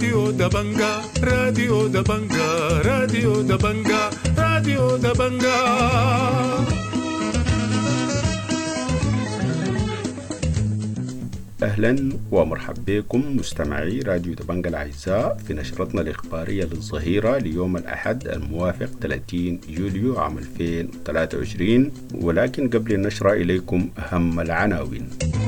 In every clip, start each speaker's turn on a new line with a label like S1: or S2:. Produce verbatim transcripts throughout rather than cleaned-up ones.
S1: راديو دبنجا راديو دبنجا راديو دبنجا راديو دبنجا.
S2: أهلا ومرحبا بكم مستمعي راديو دبنجا الأعزاء في نشرتنا الإخبارية للظهيرة ليوم الأحد الموافق ثلاثين يوليو عام ألفين وثلاثة وعشرين. ولكن قبل النشرة إليكم أهم العناوين.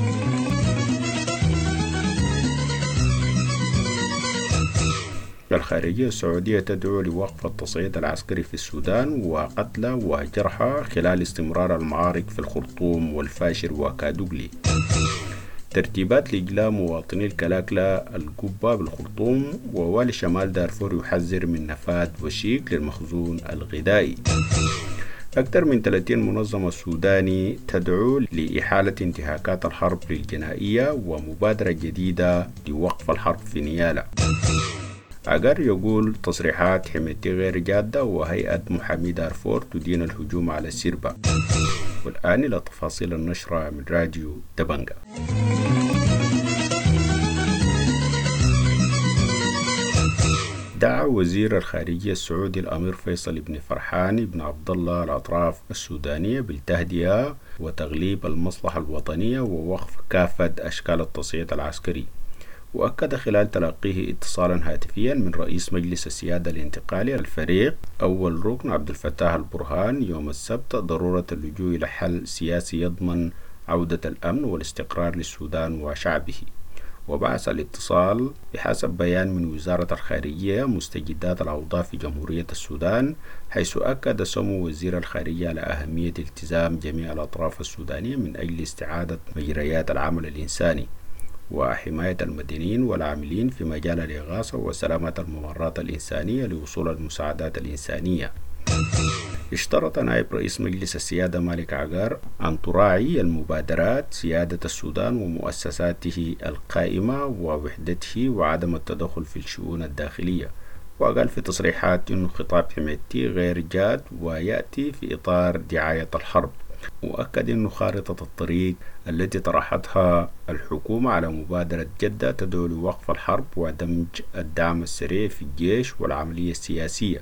S2: الخارجية السعودية تدعو لوقف التصعيد العسكري في السودان وقتلى وجرحى خلال استمرار المعارك في الخرطوم والفاشر وكادوغلي. ترتيبات لإجلاء مواطني الكلاكلة القبة بالخرطوم، ووالي شمال دارفور يحذر من نفاذ وشيك للمخزون الغذائي. أكثر من ثلاثين منظمة سوداني تدعو لإحالة انتهاكات الحرب للجنائية ومبادرة جديدة لوقف الحرب في نيالا. عقر يقول تصريحات حميتي غير جادة، وهيئة محامي دارفور تدين الهجوم على السربة. والآن إلى تفاصيل النشرة من راديو دبنجا. دعا وزير الخارجية السعودي الأمير فيصل بن فرحان بن عبد الله الأطراف السودانية بالتهدئة وتغليب المصلحة الوطنية ووقف كافة أشكال التصعيد العسكري. وأكد خلال تلقيه اتصالا هاتفيا من رئيس مجلس السيادة الانتقالي الفريق أول ركن عبد الفتاح البرهان يوم السبت ضرورة اللجوء إلى حل سياسي يضمن عودة الأمن والاستقرار للسودان وشعبه. وبعث الاتصال بحسب بيان من وزارة الخارجية مستجدات الأوضاع في جمهورية السودان، حيث أكد سمو وزير الخارجية على أهمية التزام جميع الأطراف السودانية من أجل استعادة مجريات العمل الإنساني وحماية المدنيين والعاملين في مجال الإغاثة وسلامة الممرات الإنسانية لوصول المساعدات الإنسانية. اشترط نائب رئيس مجلس السيادة مالك عقار أن تراعي المبادرات سيادة السودان ومؤسساته القائمة ووحدته وعدم التدخل في الشؤون الداخلية. وقال في تصريحات أنه خطاب حميتي غير جاد ويأتي في إطار دعاية الحرب. وأكد أن خارطة الطريق التي طرحتها الحكومة على مبادرة جدة تدعو لوقف الحرب ودمج الدعم السريع في الجيش والعملية السياسية.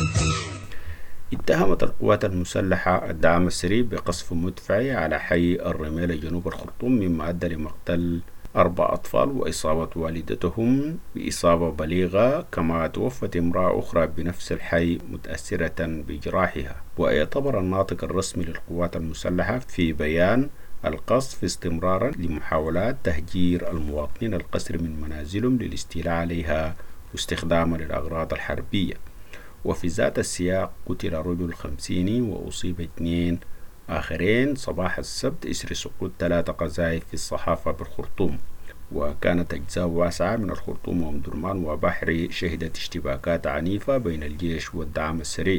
S2: اتهمت القوات المسلحة الدعم السريع بقصف مدفعي على حي الرميلة جنوب الخرطوم، مما أدى لمقتل أربع أطفال وإصابة والدتهم بإصابة بليغة، كما توفت امرأة أخرى بنفس الحي متأثرة بجراحها. ويعتبر الناطق الرسمي للقوات المسلحة في بيان القصف استمرارا لمحاولات تهجير المواطنين القسر من منازلهم للاستيلاء عليها واستخدامها للأغراض الحربية. وفي ذات السياق قتل رجل خمسيني وأصيب اثنين آخرين صباح السبت إثر سقوط ثلاثة قذائف في الصحافة بالخرطوم. وكانت أجزاء واسعة من الخرطوم ومدرمان وبحري شهدت اشتباكات عنيفة بين الجيش والدعم السريع.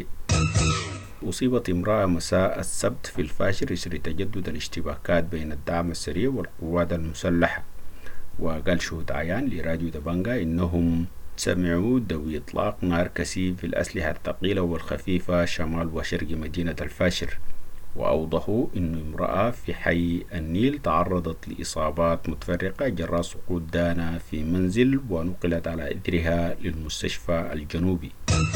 S2: أصيبت امرأة مساء السبت في الفاشر إثر تجدد الاشتباكات بين الدعم السريع والقوات المسلحة. وقال شهود عيان لراديو دبنجا إنهم سمعوا دوي إطلاق نار كثيف في الأسلحة الثقيلة والخفيفة شمال وشرق مدينة الفاشر. وأوضحوا أن امرأة في حي النيل تعرضت لإصابات متفرقة جراء سقوط دانا في منزل ونقلت على إثرها للمستشفى الجنوبي.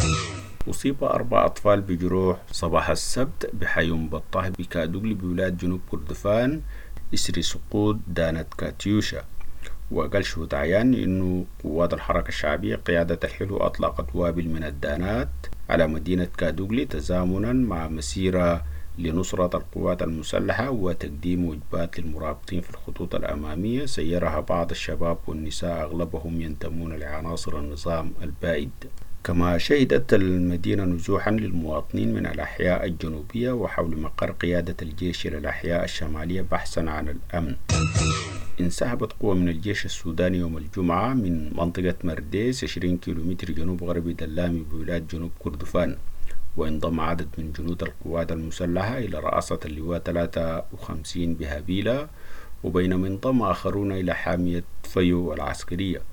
S2: أصيب أربع أطفال بجروح صباح السبت بحي بطاح بكادوغلي بولاية جنوب كردفان إثر سقوط دانة كاتيوشا. وقال شهود عيان إنه قوات الحركة الشعبية قيادة الحلو أطلقت وابل من الدانات على مدينة كادوغلي تزامنا مع مسيرة لنصرة القوات المسلحة وتقديم وجبات للمرابطين في الخطوط الأمامية سيرها بعض الشباب والنساء أغلبهم ينتمون لعناصر النظام البائد. كما شهدت المدينة نزوحا للمواطنين من الأحياء الجنوبية وحول مقر قيادة الجيش إلى الأحياء الشمالية بحثا عن الأمن. انسحبت قوة من الجيش السوداني يوم الجمعة من منطقة مرديس عشرين كيلومتر جنوب غرب دلامي بولاية جنوب كردفان. وانضم عدد من جنود القوات المسلحة إلى رئاسة اللواء ثلاثة وخمسين بهابيلة، وبينما انضم آخرون إلى حامية فيو العسكرية.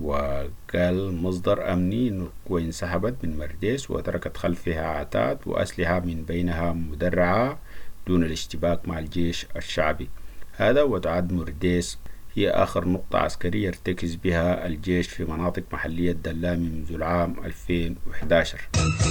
S2: وقال مصدر أمني أن القوة انسحبت من مرديس وتركت خلفها عتاد وأسلحة من بينها مدرعة دون الاشتباك مع الجيش الشعبي. هذا وتعد مرديس هي آخر نقطة عسكرية يرتكز بها الجيش في مناطق محلية دلامي منذ العام ألفين وإحدى عشر.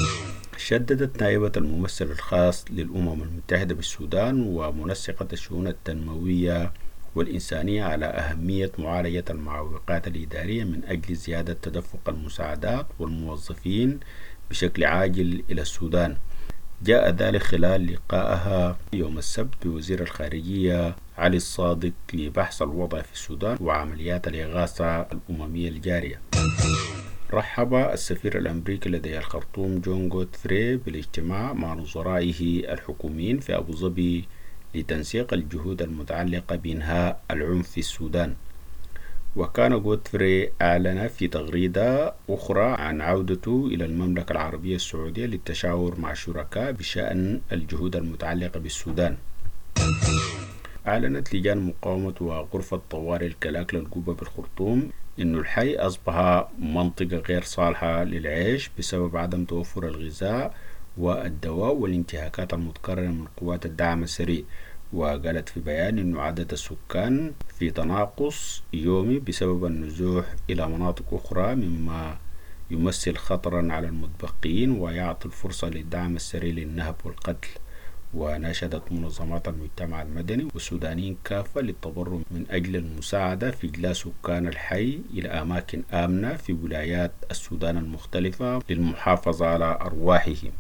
S2: شددت نائبة الممثل الخاص للأمم المتحدة بالسودان ومنسقة الشؤون التنموية والإنسانية على أهمية معالجة المعوقات الإدارية من أجل زيادة تدفق المساعدات والموظفين بشكل عاجل إلى السودان. جاء ذلك خلال لقائها يوم السبت بوزير الخارجية علي الصادق لبحث الوضع في السودان وعمليات الإغاثة الأممية الجارية. رحب السفير الأمريكي لدى الخرطوم جون غودفري بالاجتماع مع نظرائه الحكوميين في أبو ظبي لتنسيق الجهود المتعلقة بإنهاء العنف في السودان. وكان غودفري أعلن في تغريدة أخرى عن عودته إلى المملكة العربية السعودية للتشاور مع الشركاء بشأن الجهود المتعلقة بالسودان. أعلنت لجان مقاومة وغرفة طوارئ الكلاكلة القوبة بالخرطوم إن الحي أصبح منطقة غير صالحة للعيش بسبب عدم توفر الغذاء والدواء والانتهاكات المتكررة من قوات الدعم السريع. وقالت في بيان أن عدد السكان في تناقص يومي بسبب النزوح إلى مناطق أخرى، مما يمثل خطرا على المتبقين ويعطي الفرصة للدعم السريع للنهب والقتل. وناشدت منظمات المجتمع المدني والسودانيين كافة للتضرع من أجل المساعدة في إجلاء سكان الحي إلى أماكن آمنة في ولايات السودان المختلفة للمحافظة على أرواحهم.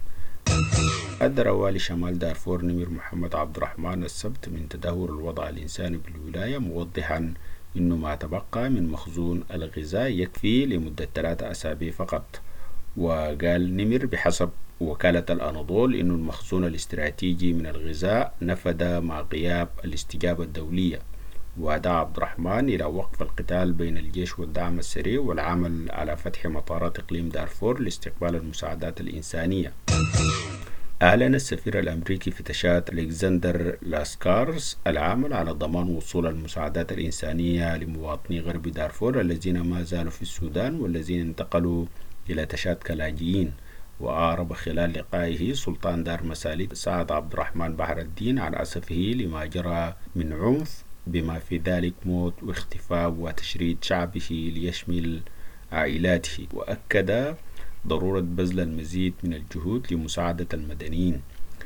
S2: أدرى والي شمال دارفور نمير محمد عبد الرحمن السبت من تدهور الوضع الإنساني بالولاية، موضحا أنه ما تبقى من مخزون الغذاء يكفي لمدة ثلاثة أسابيع فقط. وقال نمير بحسب وكالة الأناضول أن المخزون الاستراتيجي من الغذاء نفد مع غياب الاستجابة الدولية. ودعا عبد الرحمن إلى وقف القتال بين الجيش والدعم السريع والعمل على فتح مطارات إقليم دارفور لاستقبال المساعدات الإنسانية. أعلن السفير الأمريكي في تشات ألكسندر لاسكارز العمل على ضمان وصول المساعدات الإنسانية لمواطني غرب دارفور الذين ما زالوا في السودان والذين انتقلوا إلى تشات كلاجئين. وأعرب خلال لقائه سلطان دار مساليد سعد عبد الرحمن بحر الدين عن أسفه لما جرى من عنف بما في ذلك موت واختفاء وتشريد شعبه ليشمل عائلاته. وأكد ضرورة بذل المزيد من الجهود لمساعدة المدنيين.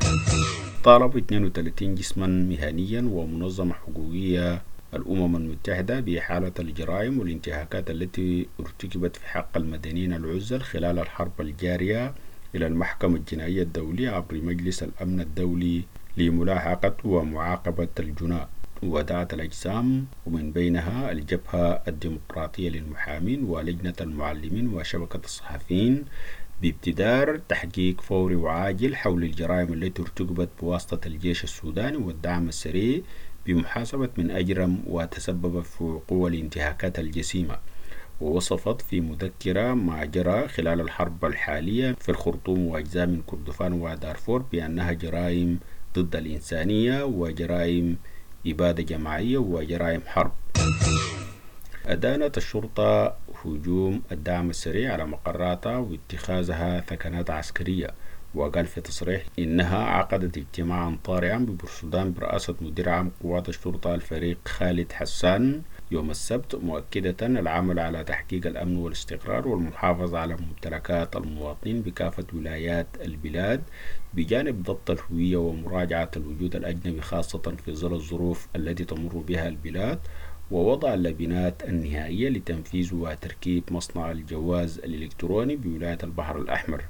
S2: طالب اثنين وثلاثين جسما مهنيا ومنظمة حقوقية الأمم المتحدة بإحالة الجرائم والانتهاكات التي ارتكبت في حق المدنيين العزل خلال الحرب الجارية إلى المحكمة الجنائية الدولية عبر مجلس الأمن الدولي لملاحقة ومعاقبة الجناة. ودعت الأجسام ومن بينها الجبهة الديمقراطية للمحامين ولجنة المعلمين وشبكة الصحفيين بابتدار تحقيق فوري وعاجل حول الجرائم التي ارتكبت بواسطة الجيش السوداني والدعم السريع بمحاسبة من أجرم وتسبب في وقوع الانتهاكات الجسيمة. ووصفت في مذكرة ما جرى خلال الحرب الحالية في الخرطوم وأجزاء من كردفان ودارفور بأنها جرائم ضد الإنسانية وجرائم إبادة جماعية وجرائم حرب. أدانت الشرطة هجوم الدعم السريع على مقراتها واتخاذها ثكنات عسكرية. وقال في تصريح إنها عقدت اجتماعا طارئا ببورسودان برئاسة مدير عام قوات الشرطة الفريق خالد حسان يوم السبت، مؤكدة العمل على تحقيق الأمن والاستقرار والمحافظة على ممتلكات المواطنين بكافة ولايات البلاد بجانب ضبط الهوية ومراجعة الوجود الأجنبي خاصة في ظل الظروف التي تمر بها البلاد، ووضع اللبنات النهائية لتنفيذ وتركيب مصنع الجواز الإلكتروني بولاية البحر الأحمر.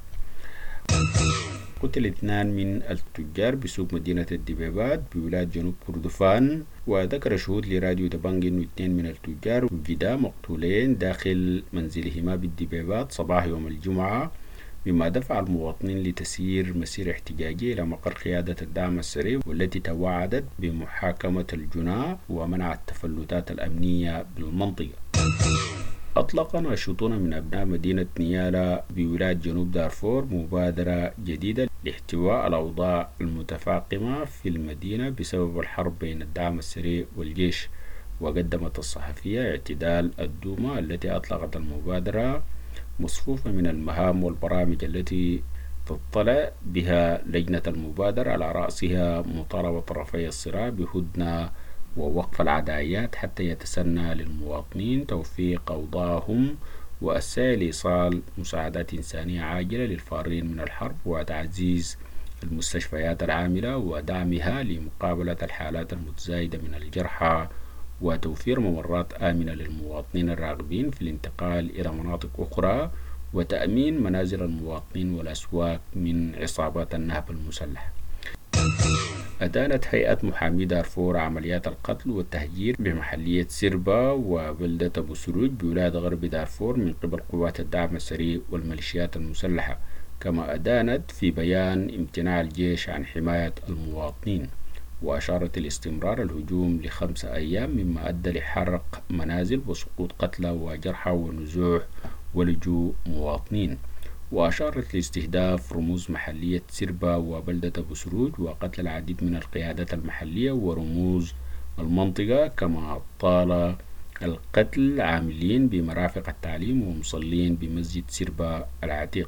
S2: قتل اثنان من التجار بسوق مدينة الدبيبات بولاية جنوب كردفان. وذكر شهود لراديو دبنج أن اثنين من التجار وجدا مقتولين داخل منزلهما بالدبيبات صباح يوم الجمعة، مما دفع المواطنين لتسيير مسيرة احتجاجية إلى مقر قيادة الدعم السريع والتي توعدت بمحاكمة الجناة ومنع التفلتات الأمنية بالمنطقة. أطلق ناشطون من أبناء مدينة نيالا بولاية جنوب دارفور مبادرة جديدة لاحتواء الأوضاع المتفاقمة في المدينة بسبب الحرب بين الدعم السريع والجيش. وقدمت الصحفية اعتدال الدومة التي أطلقت المبادرة مصفوفة من المهام والبرامج التي تطلع بها لجنة المبادرة على رأسها مطالبة طرفي الصراع بهدنة ووقف العدائيات حتى يتسنى للمواطنين توفيق أوضاعهم والسعي لإيصال مساعدات إنسانية عاجلة للفارين من الحرب وتعزيز المستشفيات العاملة ودعمها لمقابلة الحالات المتزايدة من الجرحى وتوفير ممرات آمنة للمواطنين الراغبين في الانتقال إلى مناطق أخرى وتأمين منازل المواطنين والأسواق من عصابات النهب المسلح. أدانت هيئة محامي دارفور عمليات القتل والتهجير بمحلية سربا وبلدة أبو سروج بولاية غرب دارفور من قبل قوات الدعم السريع والميليشيات المسلحة، كما أدانت في بيان امتناع الجيش عن حماية المواطنين، وأشارت الاستمرار الهجوم لخمسة أيام مما أدى لحرق منازل وسقوط قتلى وجرحى ونزوح ولجوء مواطنين، وأشارت لاستهداف رموز محلية سربا وبلدة أبو سروج وقتل العديد من القيادات المحلية ورموز المنطقة، كما طال القتل عاملين بمرافق التعليم ومصلين بمسجد سربا العتيق.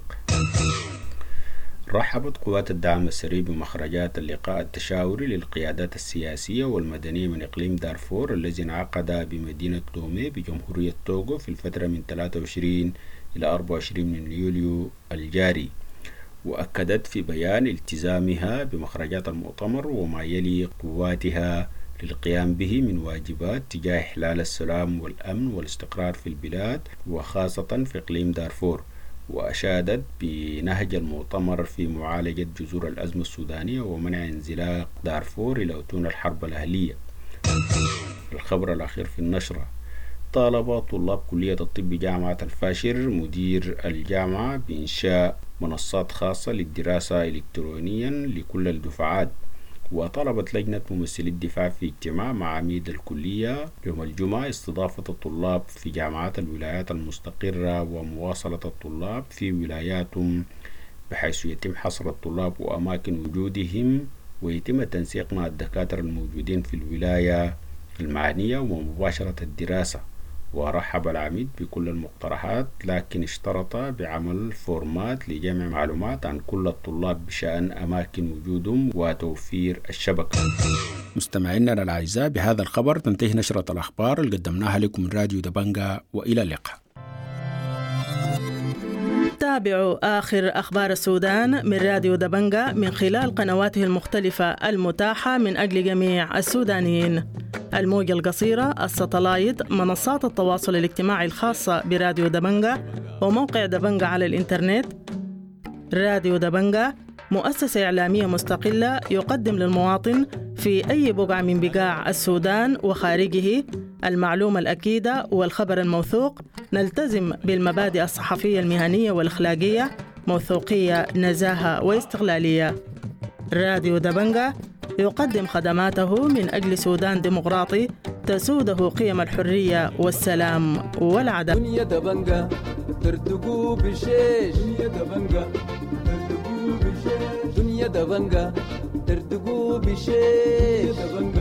S2: رحبت قوات الدعم السريع بمخرجات اللقاء التشاوري للقيادات السياسية والمدنية من إقليم دارفور الذي انعقد بمدينة لومي بجمهورية توغو في الفترة من ثلاثة وعشرين إلى أربعة وعشرين من يوليو الجاري، وأكدت في بيان التزامها بمخرجات المؤتمر وما يلي قواتها للقيام به من واجبات تجاه إحلال السلام والأمن والاستقرار في البلاد وخاصة في إقليم دارفور، وأشادت بنهج المؤتمر في معالجة جذور الأزمة السودانية ومنع انزلاق دارفور إلى أتون الحرب الأهلية. الخبر الأخير في النشرة: طالب طلاب كلية الطب جامعة الفاشر مدير الجامعة بإنشاء منصات خاصة للدراسة إلكترونيا لكل الدفعات، وطلبت لجنة ممثلي الدفاع في اجتماع مع عميد الكلية يوم الجمعة استضافة الطلاب في جامعات الولايات المستقرة ومواصلة الطلاب في ولاياتهم، بحيث يتم حصر الطلاب وأماكن وجودهم ويتم التنسيق مع الدكاترة الموجودين في الولاية المعنية ومباشرة الدراسة. ورحب العميد بكل المقترحات، لكن اشترط بعمل فورمات لجمع معلومات عن كل الطلاب بشأن أماكن وجودهم وتوفير الشبكة. مستمعينا الأعزاء، بهذا الخبر تنتهي نشرة الأخبار اللي قدمناها لكم من راديو دبنجة، وإلى اللقاء.
S3: تابعوا آخر أخبار السودان من راديو دبنجة من خلال قنواته المختلفة المتاحة من أجل جميع السودانيين: الموجة القصيرة، الساتلايت، منصات التواصل الاجتماعي الخاصة براديو دبنجة، وموقع دبنجة على الإنترنت. راديو دبنجة مؤسسة إعلامية مستقلة يقدم للمواطن في أي بقعة من بقاع السودان وخارجه المعلومة الأكيدة والخبر الموثوق. نلتزم بالمبادئ الصحفية المهنية والأخلاقية: موثوقية، نزاهة واستقلالية. راديو دبنجة يقدم خدماته من أجل سودان ديمقراطي تسوده قيم الحرية والسلام والعدالة.
S4: دنيا دبنجة ترتقو بشيش، دنيا دبنجة ترتقو بشيش، دنيا دبنجة ترتقو بشيش،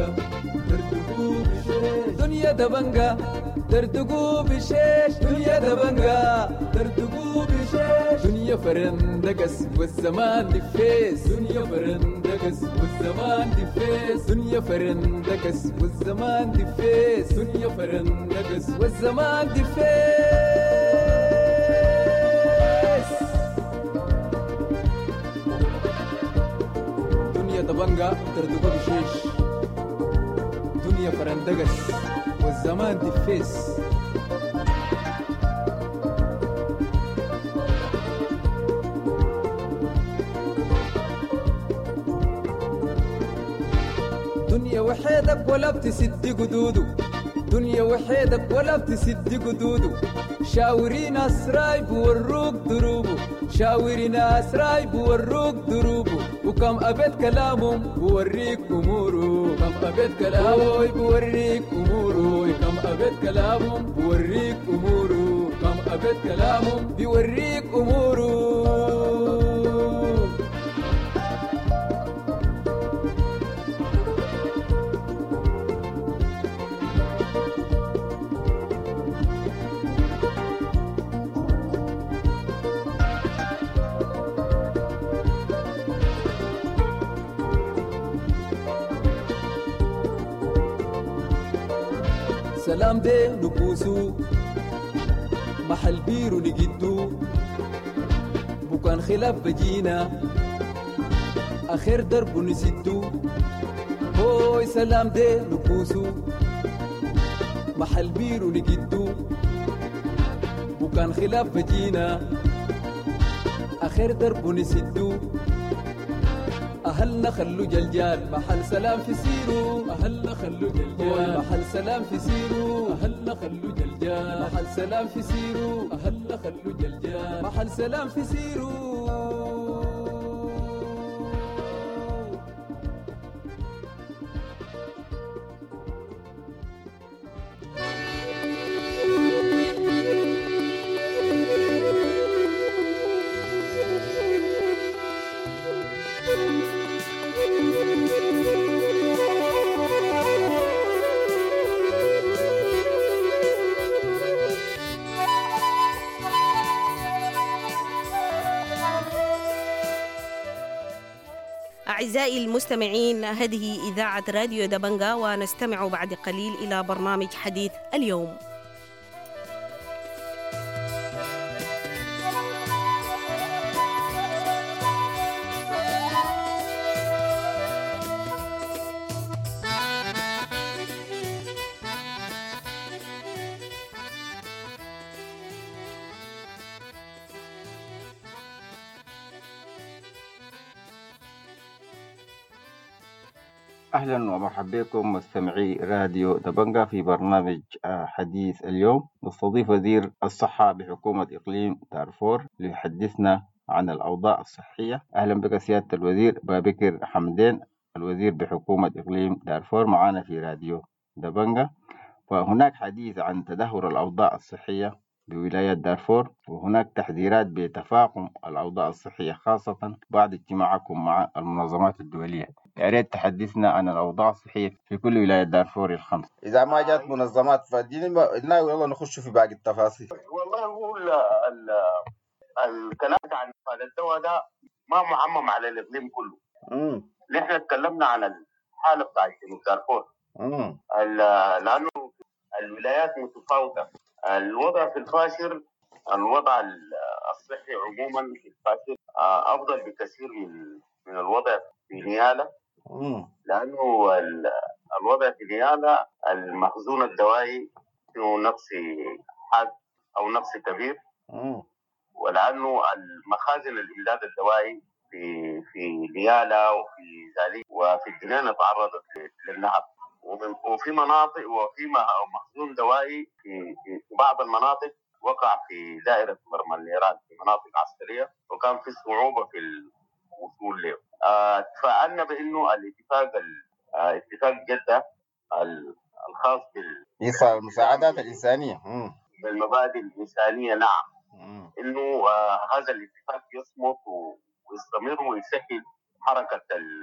S4: دنيا دبنجة ترتقو بشيش، دنيا دبنجة ترتقو بشيش، دنيا فرندقس والزمان دفيس، دنيا فرندقس والزمان دفيس، دنيا فرندقس والزمان دفيس، دنيا فرندقس والزمان دفيس. دنيا دبنجة ترتقو بشيش، دنيا فرندقس والزمان دفيس. دنيا وحيدك ولا بتسد قدوده، دنيا وحيدك ولا بتسد قدوده، شاوري ناس راي بوروك دروبه، شاوري ناس راي بوروك دروبه، وكم أبد كلامهم بوريك أموره، كم أبد كلامهم بوريك أموره، كم أبد كلامهم بوريك أموره، كم أبد كلامهم بوريك أموره. سلام ده نبوسو محل بيرو نجدو بكان خلاف بجينا آخر درب نسدو هوي سلام ده نبوسو محل بيرو نجدو وكان خلاف بجينا آخر درب نسدو أهلنا خلو جلجال محل سلام في سيرو أهلنا خلو جلجال محل سلام في سيرو أهلنا خلو جلجال محل سلام في سيرو أهلنا خلو جلجال محل سلام في سيرو.
S5: أعزائي المستمعين، هذه إذاعة راديو دبنجا، ونستمع بعد قليل إلى برنامج حديث اليوم.
S6: أهلا ومرحبا بكم مستمعي راديو دبنجا في برنامج حديث اليوم. نستضيف وزير الصحة بحكومة إقليم دارفور ليحدثنا عن الأوضاع الصحية. أهلا بك سيادة الوزير بابكر حمدين، الوزير بحكومة إقليم دارفور، معنا في راديو دبنجا. فهناك حديث عن تدهور الأوضاع الصحية بولاية دارفور، وهناك تحذيرات بتفاقم الأوضاع الصحية خاصة بعد اجتماعكم مع المنظمات الدولية. يا ريت تحدثنا عن الأوضاع الصحية في كل ولاية دارفور الخمس. إذا ما جات منظمات فديني ناوي والله نخش في باقي التفاصيل.
S7: والله هو الكلام عن الدواء ده ما معمم على الإقليم كله. امم نحن تكلمنا عن الحالة بتاعت جنوب دارفور. امم لأنه الولايات متفاوتة. الوضع في الفاشر، الوضع الصحي عموما في الفاشر أفضل بكثير من من الوضع في نيالا. لأنه الوضع في نيالا المخزون الدوائي فيه نقص حاد أو نقص كبير، ولأنه المخازن الإمداد الدوائي في في نيالا وفي ذلك وفي الجنينة تعرضت للنهب، وفي مناطق وفي مخزون دوائي في في بعض المناطق وقع في دائرة مرمى النيران في مناطق عسكرية، وكان في صعوبة في الوصول له. آه تفاعلنا بأنه الاتفاق آه اتفاق جدة الخاص
S6: بال المساعدات الإنسانية
S7: بالمبادئ الإنسانية، نعم، مم. إنه آه هذا الاتفاق يصمت ويستمر ويسهل حركة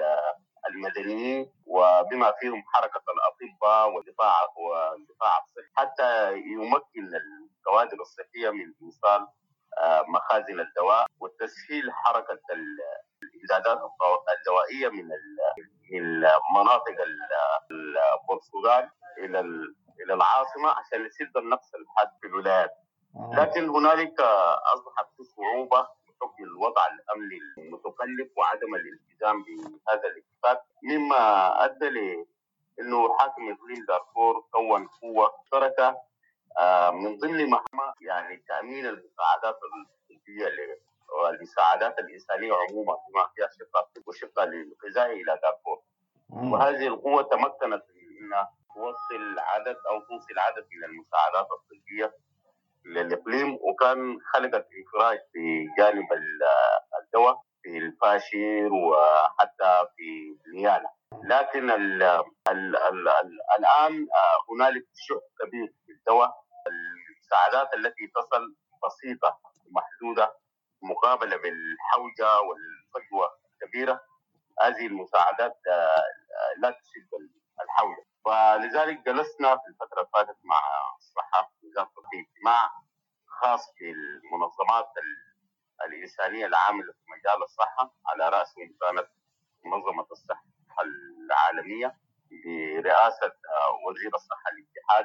S7: المدنيين وبما فيهم حركة الأطباء والدفاع والدفاع الصحي، حتى يمكن الكوادر الصحية من إيصال آه مخازن الدواء وتسهيل حركة الإمدادات الدوائية من من مناطق البرتغال إلى إلى العاصمة عشان يسد النقص الحاد في الولايات. لكن هنالك أصبحت في صعوبة بحكم الوضع الأمني المتقلب وعدم الالتزام بهذا الاتفاق، مما أدى لأنه حاكم إقليم دارفور كون قوة مشتركة من ضمن مهمة يعني تأمين المساعدات الطبية والمساعدات الإنسانية عموما بما فيها شقة وشقة للغذاء إلى دارفور. وهذه القوة تمكنت من أنها توصل عدد أو توصل عدد من المساعدات الطبية للإقليم، وكان خلقت انفراج في جانب الدواء في الفاشر وحتى في نيالا. لكن ال ال ال ال الآن هنالك شح كبير في الدواء. المساعدات التي تصل بسيطة محدودة مقابلة بالحوجة والفجوة الكبيرة. هذه المساعدات لا تسد الحوجة، فلذلك جلسنا في الفترة الفاتت مع الصحة في اجتماع خاص بالمنظمات الإنسانية العاملة في مجال الصحة، على رأسهم كانت منظمة الصحة العالمية برئاسة وزير الصحة الاتحادي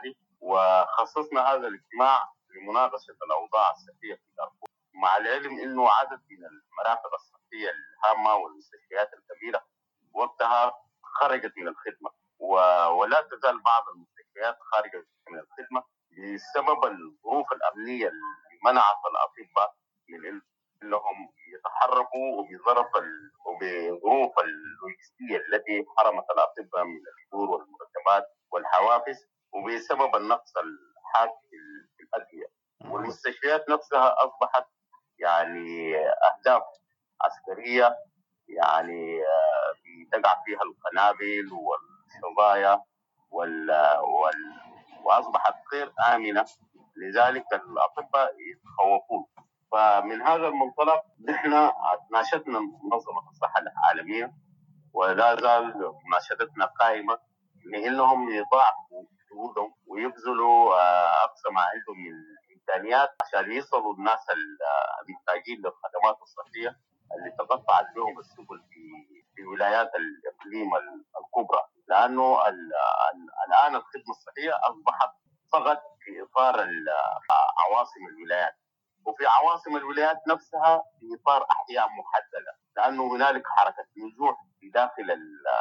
S7: وخصصنا هذا الاجتماع لمناقشة الأوضاع الصحية في دارفور، مع العلم إنه عدد من المرافق الصحية الهامة والمستشفيات الكبيرة وقتها خرجت من الخدمة، ولا تزال بعض المستشفيات خارجة من الخدمة بسبب الظروف الأمنية اللي منعت الأطباء من أنهم يتحركوا وبظرف وبظروف اللوجستية التي حرمت الأطباء من الحضور والمرتبات والحوافز، وبسبب النقص الحاد في الأدوية. والمستشفيات نفسها أصبحت يعني أهداف عسكرية، يعني تقع فيها القنابل والشظايا وال... وال... وأصبحت غير آمنة، لذلك الأطباء يتخوفون. فمن هذا المنطلق نحن ناشدنا منظمة الصحة العالمية ولا زال مناشدتنا قائمة لأنهم يضاعفوا جهودهم ويبذلوا أقصى ما عندهم من إمكانيات عشان يصلوا الناس المحتاجين للخدمات الصحية اللي تقطعت بهم السبل في في ولايات الإقليم الكبرى، لأنه الآن الخدمة الصحية أصبحت فقط في إطار عواصم الولايات، وفي عواصم الولايات نفسها في إطار أحياء محددة، لأنه هنالك حركة نزوح في داخل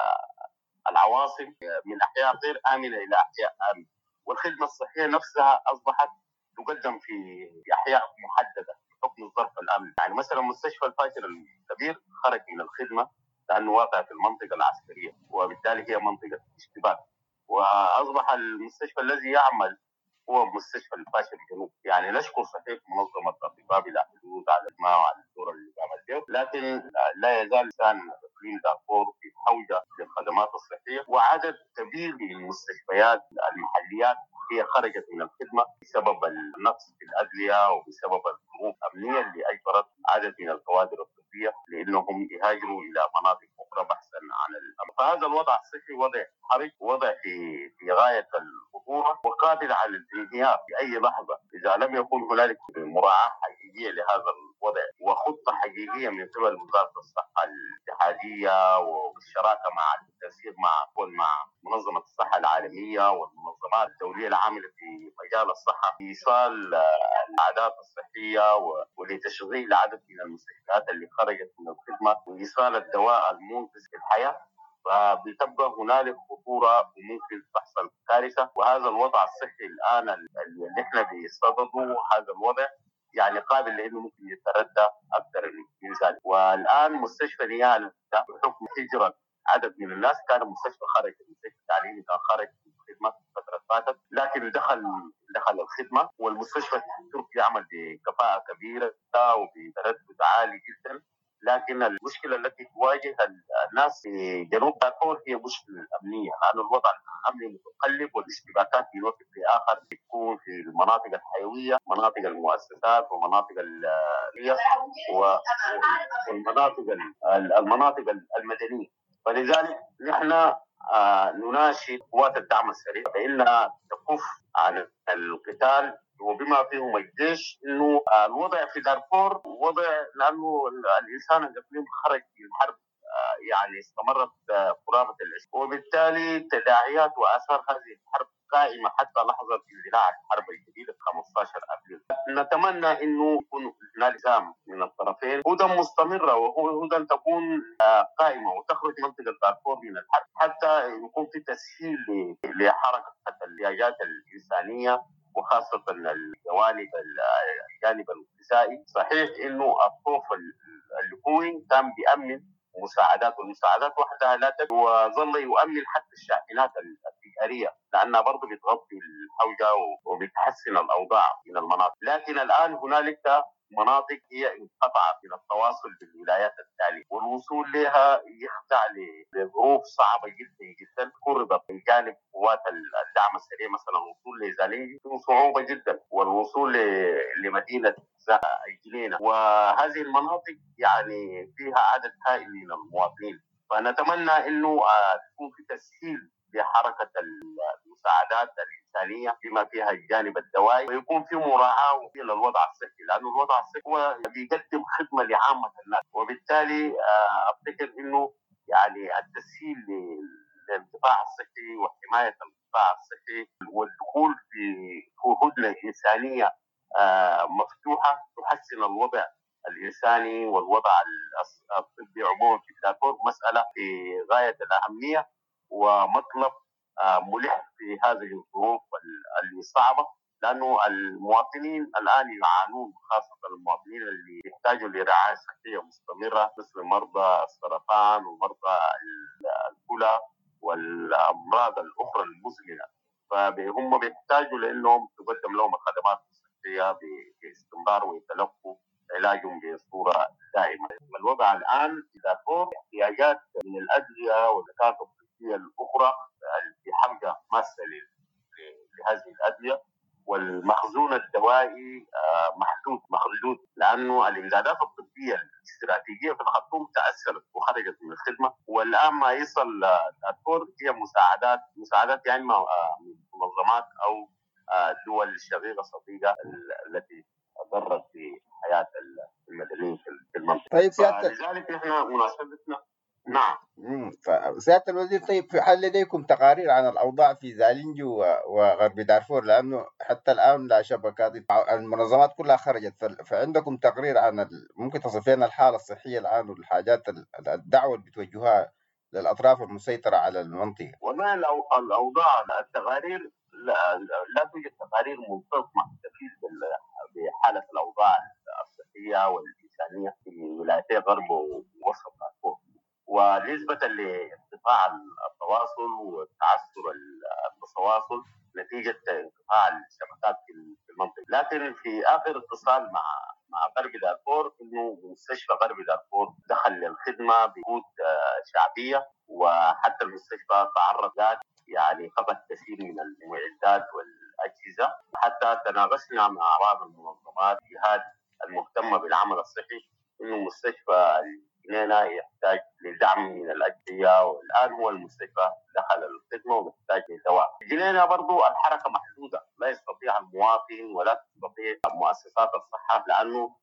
S7: العواصم من أحياء غير آمنة إلى أحياء آمنة، والخدمة الصحية نفسها أصبحت تقدم في أحياء محددة بحكم الظرف الأمني. يعني مثلا مستشفى الفاشر الكبير خرج من الخدمة لأنه واقع في المنطقة العسكرية وبالتالي هي منطقة اشتباك، وأصبح المستشفى الذي يعمل هو مستشفى الفاشر الجنوب. يعني نشكر صحيح منظمة أطباء بلا حدود على الإجماع وعلى الدور اللي قامت به، لكن لا يزال لسان إقليم دارفور في حوجة للخدمات الصحية، وعدد كبير من المستشفيات المحليات هي خرجت من الخدمة بسبب النقص في الأدوية وبسبب الظروف الأمنية اللي أجبرت عدد من الكوادر الطبية لأنهم يهاجروا إلى مناطق أخرى بحثا عن الأمن. فهذا الوضع الصحي وضع حرج، وضع في في غاية الخطورة وقابل على الانهيار في أي لحظة إذا لم يكن هنالك مراعاة حقيقية لهذا الوضع وخطة حقيقية من قبل وزارة الصحة الاتحادية وبالشراكة مع التنسيق مع مع منظمة الصحة العالمية والمنظمات الدولية العاملة في مجال الصحة لإيصال العادات الصحية ولتشغيل عدد من المستشفيات اللي خرجت من الخدمة وإيصال الدواء المنقذ في الحياة، فبتبقى هنالك خطورة وممكن تحصل كارثة. وهذا الوضع الصحي الآن اللي احنا بصدده هذا الوضع يعني قابل لأنه ممكن يتردى أكثر من ذلك. والآن مستشفى نيال بحكم هجرة عدد من الناس كان مستشفى خارج المستشفى التعليمي كان خارج الخدمة فترة فاتت، لكن دخل دخل الخدمة والمستشفى التركي يعمل بكفاءة كبيرة وبتردد عالي جدا. لكن المشكلة التي تواجه الناس في جنوب دارفور هي مشكلة أمنية، لأن الوضع الأمني متقلب والاشتباكات من وقت لآخر تكون في المناطق الحيوية، مناطق المؤسسات ومناطق الريف والمناطق المناطق المدنية. فلذلك نحن نناشد قوات الدعم السريع بأنها تكف عن القتال وبما فيهم الجيش، انه الوضع في دارفور وضع لانه الانسان الاقليم خرج من حرب يعني استمرت قرابه العشرين، وبالتالي تداعيات واثار هذه الحرب قائمه حتى لحظه اندلاع الحرب الجديده خمسة عشر ابريل. نتمنى انه يكون التزام من الطرفين هدى مستمره وهو هدى تكون قائمه وتخرج منطقه دارفور من الحرب حتى يكون في تسهيل لحركه الاحتياجات الانسانيه وخاصة الجوانب الجانب الغذائي. صحيح إنه الطوف اللقوي كان بيأمن مساعدات، والمساعدات وحدها لا تكفي، وظل يؤمن حتى الشاحنات التجارية لأنها برضه بتغطي الحوجة وبتحسن الأوضاع من المناطق. لكن الآن هنالك مناطق هي انقطعت من التواصل بالولايات التالية، والوصول لها يخضع لظروف صعبة جدا جدا. قربت من جانب قوات الدعم السريع مثلا الوصول لزالينجي فيه صعوبة جدا، والوصول لمدينة الجنينة، وهذه المناطق يعني فيها عدد هائل من المواطنين. فنتمنى انه تكون في تسهيل لحركة المساعدات الإنسانية بما فيها الجانب الدوائي، ويكون في مراعاة للوضع الصحي، لأنه الوضع الصحي هو بيقدم خدمة لعامة الناس، وبالتالي أفتكر إنه يعني التسهيل للقطاع الصحي وحماية القطاع الصحي والدخول في هدنة إنسانية مفتوحة تحسن الوضع الإنساني والوضع الطبي عموما في دارفور، مسألة في غاية الأهمية ومطلب ملح في هذه الظروف الصعبة، لأنه المواطنين الآن يعانون، خاصة المواطنين اللي يحتاجوا لرعاية صحية مستمرة مثل مرضى السرطان ومرضى الكلى والأمراض الأخرى المزمنة، فهم بيحتاجوا لأنهم تقدم لهم الخدمات الصحية باستمرار ويتلقوا علاجهم بصورة دائمة. الوضع الآن في دارفور احتياجات من الأدوية والدكاترة الطبية الأخرى في حاجة ماسة لهذه الأدوية، والمخزون الدوائي محدود محدود لأنه الإمدادات الطبية الاستراتيجية في الخرطوم تأثرت وخرجت من الخدمة، والآن ما يصل دارفور هي مساعدات مساعدات يعني من منظمات أو دول شقيقة صديقة التي ضرت في حياة المدنيين في المنطقة.
S6: طيب سيادة،
S7: لذلك احنا مناسبتنا نعم.
S6: سيادة الوزير، طيب في حال لديكم تقارير عن الأوضاع في زالينجو وغرب دارفور، لأنه حتى الآن لا شبكات، المنظمات كلها خرجت، فعندكم تقرير عن ممكن تصف لنا الحالة الصحية الآن والحاجات الدعوة اللي بتوجهوها للأطراف المسيطرة على المنطقة؟
S7: والله الأوضاع التقارير لا, لا توجد تقارير منتظمة بحالة الأوضاع الصحية والإنسانية في ولايتي غرب ووسط دارفور، ونسبة لانقطاع التواصل وتعثر التواصل نتيجة انقطاع الشبكات في المنطقة. لكن في آخر اتصال مع مع غرب دارفور إنه مستشفى غرب دارفور دخل للخدمة بجهود شعبية، وحتى المستشفى تعرض يعني فقد كثير من المعدات والأجهزة. حتى تناقشنا مع بعض المنظمات جهات المهتمة بالعمل الصحي إنه مستشفى الجنينة يحتاج لدعم من الأجهزة، والآن هو المستشفى دخل الخدمة ومحتاج لدواء. الجنينة برضو الحركة محدودة، لا يستطيع المواطن ولا تستطيع مؤسسات الصحة، لأنه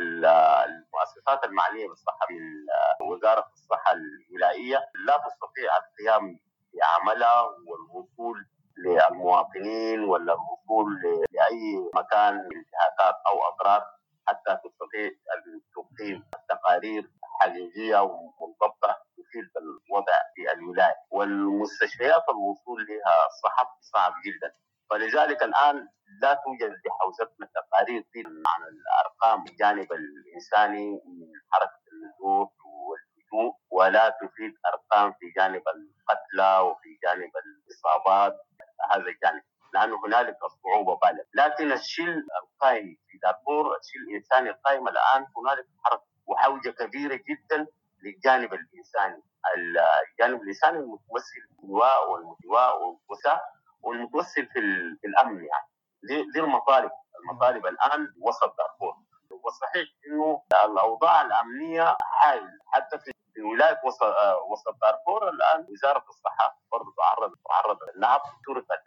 S7: المؤسسات المعنية بالصحة وزارة الصحة الولائية لا تستطيع القيام بعملها والوصول للمواطنين ولا الوصول لأي مكان من جهات أو أضرار حتى تستطيع أن تقيم التقارير حقيقية ومنضبطة تفيد الوضع في الولاية، والمستشفيات الوصول لها صعب صعب جدا. فلذلك الآن لا توجد بحوزتنا تقارير عن الأرقام في الجانب الإنساني من حركة النزوح واللجوء، ولا تفيد أرقام في جانب القتلى وفي جانب الإصابات هذا الجانب، لأنه هنالك صعوبة بالغة. لكن الشيء القائم في دارفور، الشيء الإنساني القائم الآن، هنالك حركة وحوجة كبيرة جدا للجانب الإنساني. الجانب الإنساني المتمثل في اللواء والمدواء والوساء والمتوسل في الأمن، يعني دي المطالب المطالب الآن وسط دارفور. والصحيح إنه الأوضاع الأمنية حائل حتى في في ولاية وسط دارفور. الآن وزارة الصحة برضه تعرض تعرض للنهب، تركت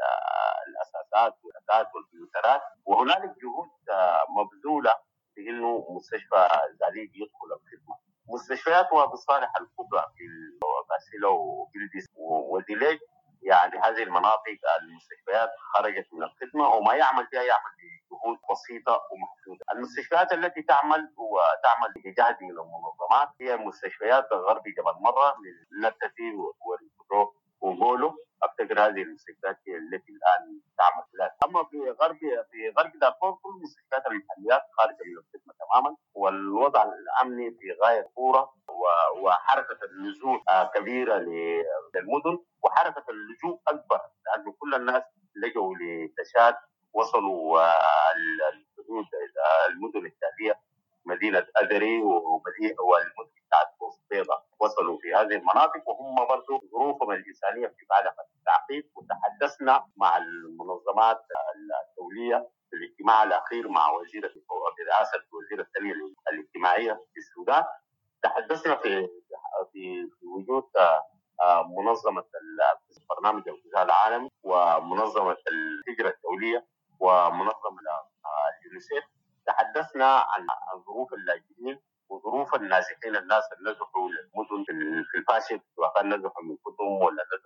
S7: الأساسات والأساسات والكمبيوترات، وهنالك جهود مبذولة في إنه مستشفى زالينجو يدخل الخدمة. مستشفياتها بصالح الكبرى في غاسيلا وجلديس وديليج، يعني هذه المناطق المستشفيات خرجت من الخدمة، وما يعمل فيها يعمل بجهود بسيطة ومحدودة. المستشفيات التي تعمل وتعمل بجهد من المنظمات هي مستشفيات غرب جبل مرة للنتفي والبترو وغولو. أفتكر هذه المستشفيات التي الآن تعمل فيها. أما في غرب في غرب دارفور كل مستشفيات المحليات خارجة من الخدمة تماما، والوضع الأمني في غاية خطورة، وحركة النزوح كبيرة للمدن، وحركة اللجوء أكبر، لأن كل الناس لجوا لتشاد وصلوا الحدود المدن التالية مدينة أدري ومدينة والمدن بتاعت بيضة، وصلوا في هذه المناطق وهم برضو ظروفهم الإنسانية في بالغة التعقيد. وتحدثنا مع المنظمات الدولية في الاجتماع الأخير مع وزيرة برئاسة وزير التنمية الاجتماعية في السودان، تحدثنا في في وجود منظمة برنامج الغذاء العالمي ومنظمة الهجرة الدولية ومنظمة اليونيسيف. تحدثنا عن ظروف اللاجئين وظروف النازحين، الناس اللي نزحوا للمدن في الفاشل، سواء نزحوا من كتم ولا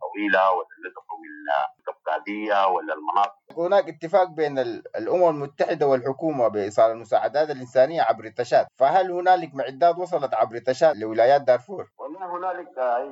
S7: الطويله ولا الذكوي الكبكابيه ولا المناطق.
S6: هناك اتفاق بين الامم المتحده والحكومه بايصال المساعدات الانسانيه عبر التشات، فهل هنالك معدات وصلت عبر التشات لولايات دارفور؟
S7: والله هنالك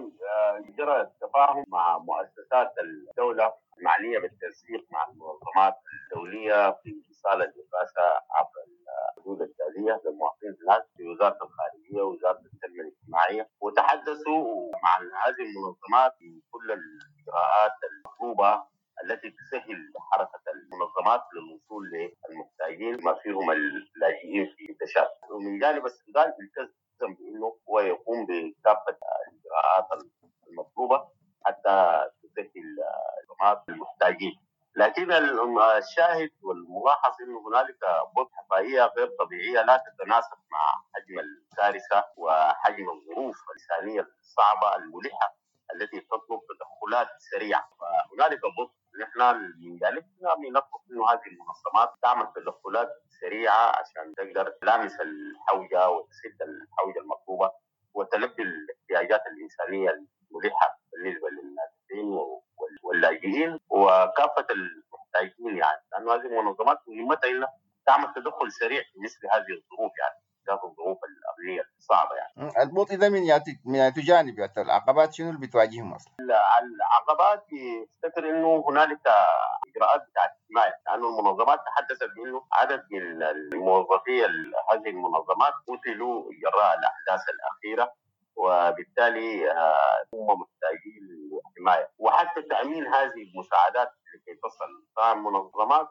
S7: جرى تفاهم مع مؤسسات الدوله المعنيه بالتنسيق مع المنظمات الدوليه في ايصال الاغاثه عبر الحدود التاليه للمواطنين هناك في وزاره الخارجيه ووزاره التنميه الاجتماعيه، وتحدثوا مع هذه المنظمات في كل الاجراءات المطلوبه التي تسهل حركه المنظمات للوصول للمحتاجين بما فيهم اللاجئين في التشات. ومن جانب السودان التزم بانه هو يقوم بكافه الاجراءات المطلوبه حتى تسهل المنظمات للمحتاجين. لكن الشاهد والملاحظ انه هنالك بطء حقائقيه غير طبيعيه لا تتناسب مع حجم الكارثه وحجم الظروف الانسانيه الصعبه الملحه التي تطلب تدخلات سريعه، فهنالك بطء. نحن من جانبنا بنطلب انه هذه المنظمات تعمل تدخلات سريعه عشان تقدر تلامس الحوجه وتسد الحوجه المطلوبه وتلبي الاحتياجات الانسانيه الملحه بالنسبه للنازحين واللاجئين وكافه المحتاجين، يعني لانه هذه المنظمات مهمتها انها تعمل تدخل سريع في مثل هذه الظروف، يعني ذات الظروف الامنيه الصعبه. يعني
S6: البطء ده من ياتي من ياتي جانب يعني العقبات شنو اللي بتواجههم اصلا؟
S7: العقبات يفتكر انه هنالك اجراءات بتاعت حمايه، لانه المنظمات تحدثت بانه عدد من الموظفي هذه المنظمات قتلوا جراء الاحداث الاخيره، وبالتالي هم محتاجين لحمايه، وحتى تامين هذه المساعدات لكي تصل. فالمنظمات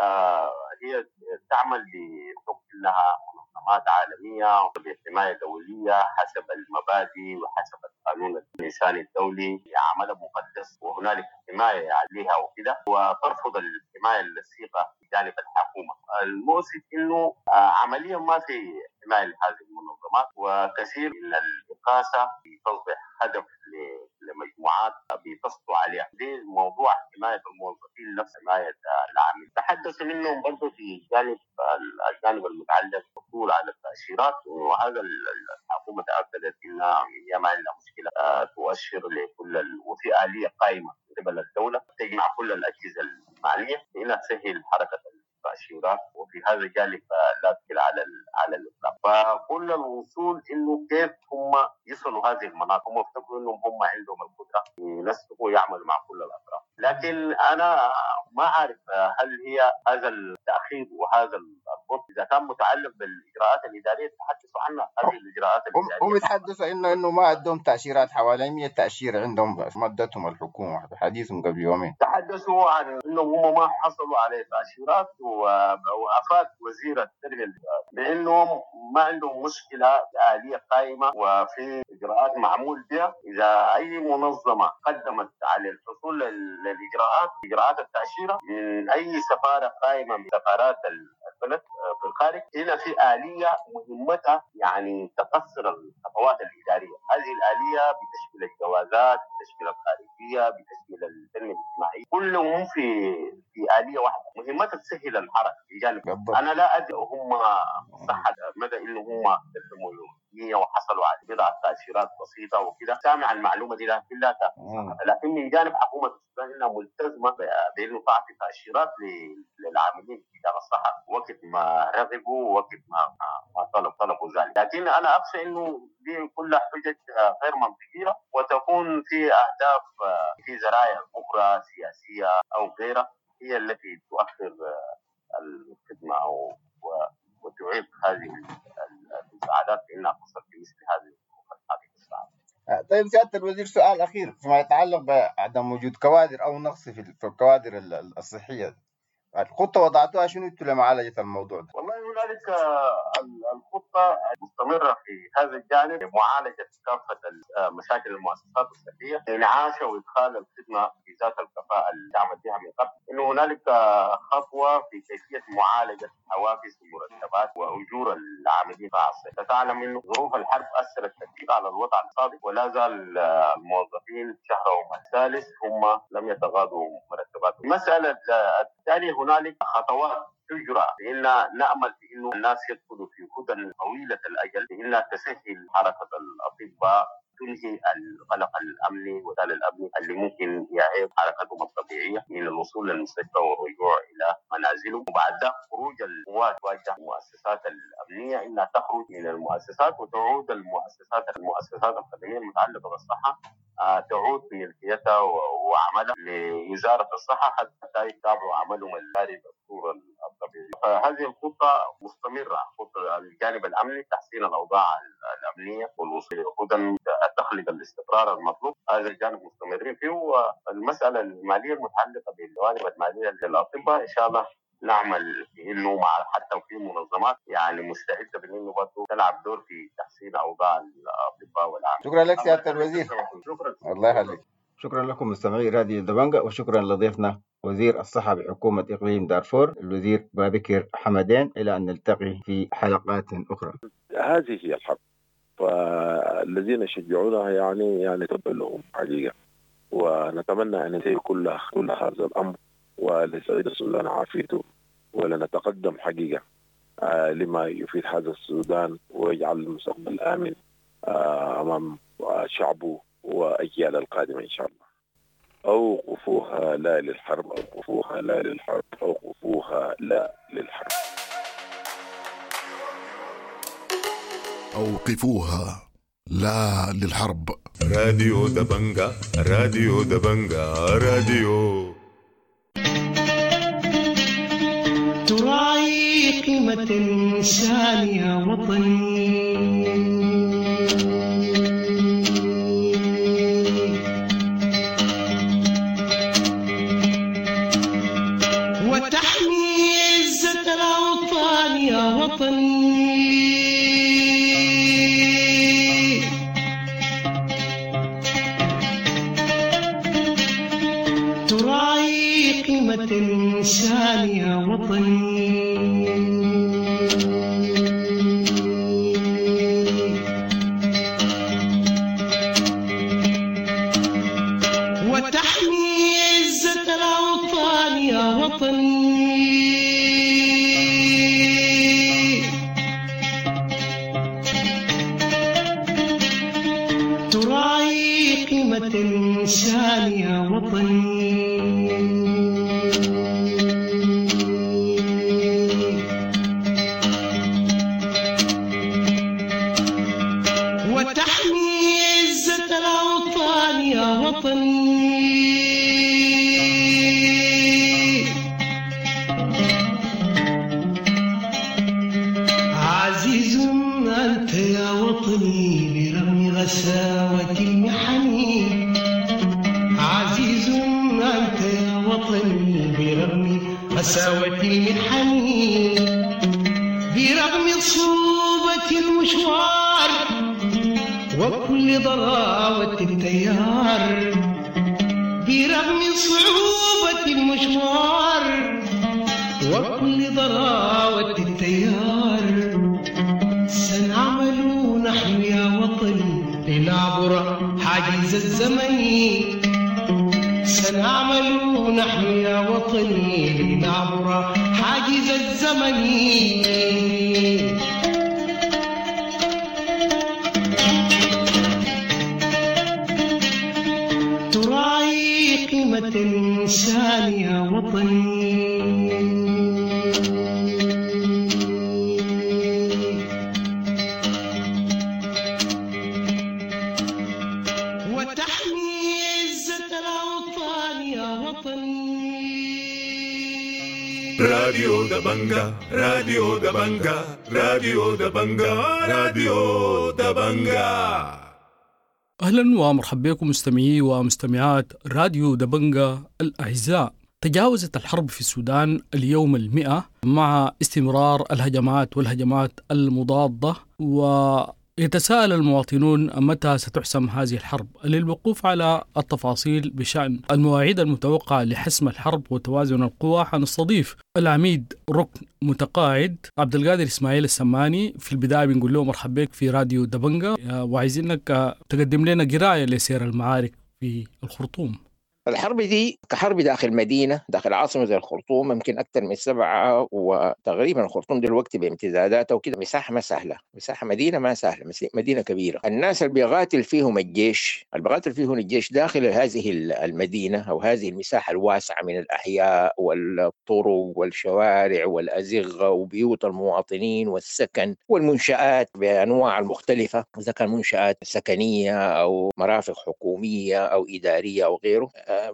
S7: هي تعمل بحكم انها منظمات عالميه بحمايه دوليه حسب المبادئ وحسب القانون الانساني الدولي، عمل مقدس وهنالك حمايه عليها وكذا، وترفض الحمايه اللصيقه بجانب الحكومه. المؤسف انه عمليا ما في حمايه لهذه المنظمات، وكثير من الاقاسه تصبح هدف لمجموعات بيتصلوا عليها. دي موضوع حمايه الموظفين نفس حمايه العامل. تحدث منهم برضه في جانب الجانب المتعلق بالحصول على التاشيرات، وهذا الحكومه تاكدت انها هي ما عندها مشكله تؤشر لكل ال... وفي اليه قائمه قبل الدوله تجمع كل الاجهزه المعنيه بانها تسهل حركه التاشيرات، وفي هذا الجانب لا تقل على ال... على الاطلاق. فكل الوصول انه كيف هم يصلوا هذه المناطق، هم يفتكروا انهم هم عندهم القدره ينسقوا ويعملوا مع كل الاطراف، لكن انا ما اعرف هل هي هذا التاخير وهذا البطء اذا كان متعلق بالاجراءات الاداريه تحدثوا عنها. هذه الاجراءات الاداريه
S6: هم يتحدثوا انه انه ما عندهم تاشيرات، حوالي مية تاشيره عندهم بس ما ادتهم الحكومه، حديثهم قبل يومين
S7: تحدثوا عن انهم هم ما حصلوا على تاشيرات، وافاد وزير التربيه بانهم ما عندهم مشكله آلية قائمه وفي اجراءات معمول بها. اذا اي منظمه قدمت على الحصول للاجراءات اجراءات التاشيره من اي سفاره قائمه من سفارات البلد في الخارج، هنا في آلية مهمتها يعني تقصر الخطوات الإدارية. هذه الآلية بتشمل الجوازات، بتشمل الخارجية، بتشمل التنمية الاجتماعية، كلهم في في آلية واحدة مهمتها تسهل الحركة بجانب. أنا لا أدري هم صحة مدى إنه هم قدموا وحصلوا على بضعة تأشيرات بسيطة وكذا، سامع المعلومة دي كلها، لكن من جانب حكومة السودان إنها ملتزمة بإنه تعطي تأشيرات للعاملين في مجال الصحة وقت ما رغبوا وقت ما ما طلب طلبوا ذلك. لكن أنا أخشى إنه دي كلها حجج غير منطقية وتكون في أهداف في زراير أخرى سياسية أو غيرها هي التي تؤخر الخدمة أو وتعيق هذه المساعدات بأنها تصل في مثل هذه الصعبة.
S6: طيب سيادة الوزير، سؤال أخير فيما يتعلق بعدم وجود كوادر أو نقص في الكوادر الصحية، الخطة وضعتوها شنو لمعالجة الموضوع ده؟
S7: والله هنالك الخطة مستمرة في هذا الجانب لمعالجة كافة مشاكل المؤسسات الصحية، انعاشة وإدخال الخدمة في ذات الكفاءة اللي تعمل بها من قبل. إنه هنالك خطوة في كيفية معالجة حوافز المرتبات وأجور العاملين في الصحة. تعلم إنه ظروف الحرب أثرت كثير على الوضع الاقتصادي، ولا زال الموظفين شهرهم الثالث هم لم يتغاضوا مرتباتهم. مسألة الثانية هنالك خطوات تجرى بأن نأمل بأنه الناس يدخلوا في هدى طويلة الأجل بأنها تسهل حركة الأطباء تنهي القلق الامني والقلق الامني اللي ممكن يعيق حركتهم الطبيعيه من الوصول للمستشفى والرجوع الى منازلهم. وبعد ذلك خروج القوات تواجه المؤسسات الامنيه انها تخرج من المؤسسات وتعود المؤسسات المؤسسات الخدميه المتعلقه بالصحه تعود بملكيتها وعملها لوزاره الصحه حتى يتابعوا عملهم الجاري بالصوره الطبيعيه. فهذه الخطه مستمره، خطه الجانب الامني تحسين الاوضاع الامنيه والوصول الى تخلق الاستقرار المطلوب، هذا الجانب مستمرين فيه. والمساله الماليه المتعلقه بالجوانب الماليه للاطباء ان شاء الله نعمل انه مع حتى في منظمات يعني مستعده بانه برضه تلعب دور في تحسين اوضاع الاطباء والعاملين.
S6: شكرا لك سياده الوزير.
S7: شكرا.
S6: الله يخليك. شكرا لكم مستمعي راديو دبنجا، وشكرا لضيفنا وزير الصحة بحكومة إقليم دارفور الوزير بابكر حمدان، إلى أن نلتقي في حلقات أخرى.
S8: هذه هي الحرب، فالذين يشجعونها يعني يعني تبقى لهم حقيقة، ونتمنى أن ينتهي كل كل هذا الأمر ولسعيد السودان عافيته، ولنتقدم حقيقة آه لما يفيد هذا السودان ويجعل المستقبل آمن آه أمام شعبه وأجيال القادمة إن شاء الله. أوقفوها لا للحرب، أوقفوها لا للحرب، أوقفوها لا للحرب.
S1: أوقفوها لا للحرب. راديو دبنجا، راديو دبنجا، راديو
S9: تراعي قيمة الإنسان يا وطني، وتحمي عزة الأوطان يا وطني، تراعي قيمة الإنسان يا وطني، وتحمي عزة الأوطان يا وطني، تراعي قيمة الإنسان يا وطني، وتحمي عزة الأوطان يا وطني. عزيز أنت يا وطني برغم غساوة المحن، عزيز أنت يا وطني برغم غساوة المحن، برغم صعوبة المشوار وكل ضراوة التيار، برغم صعوبة المشوار وكل ضراوة التيار، سنعمل نحن يا وطني لنعبر حاجز الزمن، سنعمل نحن يا وطني لنعبر حاجز الزمن. تراعي قيمة الإنسان يا وطني، وتحمي عزة الأوطان يا وطني.
S1: راديو دبنجا، راديو دبنجا، راديو دبنجا، راديو دبنجا.
S10: أهلا ومرحبا بكم مستمعي ومستمعات راديو دبنجا الأعزاء. تجاوزت الحرب في السودان اليوم المئة مع استمرار الهجمات والهجمات المضادة، ويتساءل المواطنون متى ستحسم هذه الحرب. للوقوف على التفاصيل بشأن المواعيد المتوقعة لحسم الحرب وتوازن القوى حنستضيف العميد ركن متقاعد عبد القادر إسماعيل السماني. في البداية بنقول له مرحبا بك في راديو دبنجا، وعايزينك تقدم لنا قراية لسير المعارك في الخرطوم.
S11: الحرب دي كحرب داخل مدينة داخل عاصمة زي الخرطوم ممكن أكثر من سبعة، وتقريبا الخرطوم دلوقتي بامتداداتها وكده مساحة ما سهلة، مساحة مدينة ما سهلة، مدينة كبيرة. الناس اللي بيقاتل فيهم الجيش اللي بيقاتل فيهم الجيش داخل هذه المدينة أو هذه المساحة الواسعة من الأحياء والطرق والشوارع والأزقة وبيوت المواطنين والسكن والمنشآت بأنواع المختلفة، إذا كان منشآت سكنية أو مرافق حكومية أو إدارية أو غيره.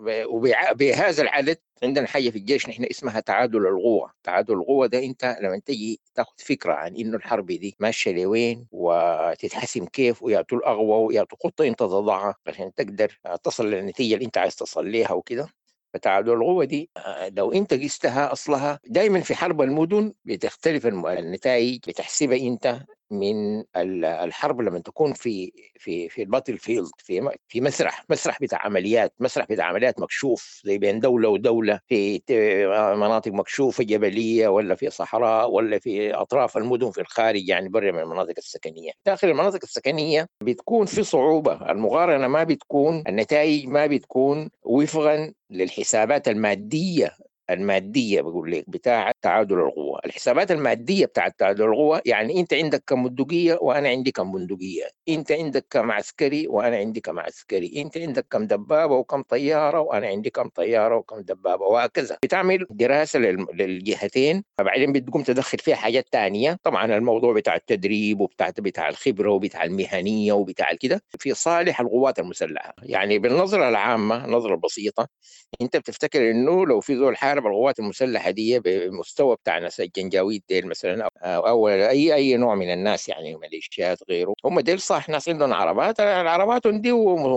S11: وبهذا العدد عندنا حاجة في الجيش نحن اسمها تعادل القوة. تعادل القوة ده انت لما تجي تاخد فكرة عن انه الحرب دي ماشية لوين وتتحسم كيف وياتوا الأغوى وياتوا خطة انت تضعها عشان تقدر تصل للنتيجة اللي انت عايز تصل ليها وكده. فتعادل القوة دي لو انت قستها اصلها دايما في حرب المدن بتختلف النتائج، بتحسبها انت من الحرب لما تكون في في في الباتل فيلد، في في مسرح مسرح بتاع عمليات، مسرح بتاع عمليات مكشوف زي بين دولة ودولة، في مناطق مكشوفة جبلية ولا في صحراء ولا في أطراف المدن في الخارج، يعني برا من المناطق السكنية. داخل المناطق السكنية بتكون في صعوبة، المقارنة ما بتكون، النتائج ما بتكون وفقا للحسابات المادية المادية بقول لك بتاع تعادل القوة. الحسابات المادية بتاع تعادل القوة يعني أنت عندك كم بندقية وأنا عندي كم بندقية، أنت عندك كم عسكري وأنا عندي كم عسكري، أنت عندك كم دبابة وكم طيارة وأنا عندي كم طيارة وكم دبابة، وهكذا. بتعمل دراسة للجهتين، فبعدين بتقوم تدخل فيها حاجات تانية. طبعا الموضوع بتاع التدريب وبتاع بتاع الخبرة وبتاع المهنية وبتاع كده في صالح القوات المسلحة. يعني بالنظرة العامة، النظرة البسيطة، أنت بتفتكر إنه لو في ذول حارب القوات المسلحة دي بمستوى بتاع ناس الجنجاويد ديل مثلا أو, أو أي أي نوع من الناس، يعني ميليشيات غيره، هم ديل صح ناس عندهم عربات، العرباتهم دي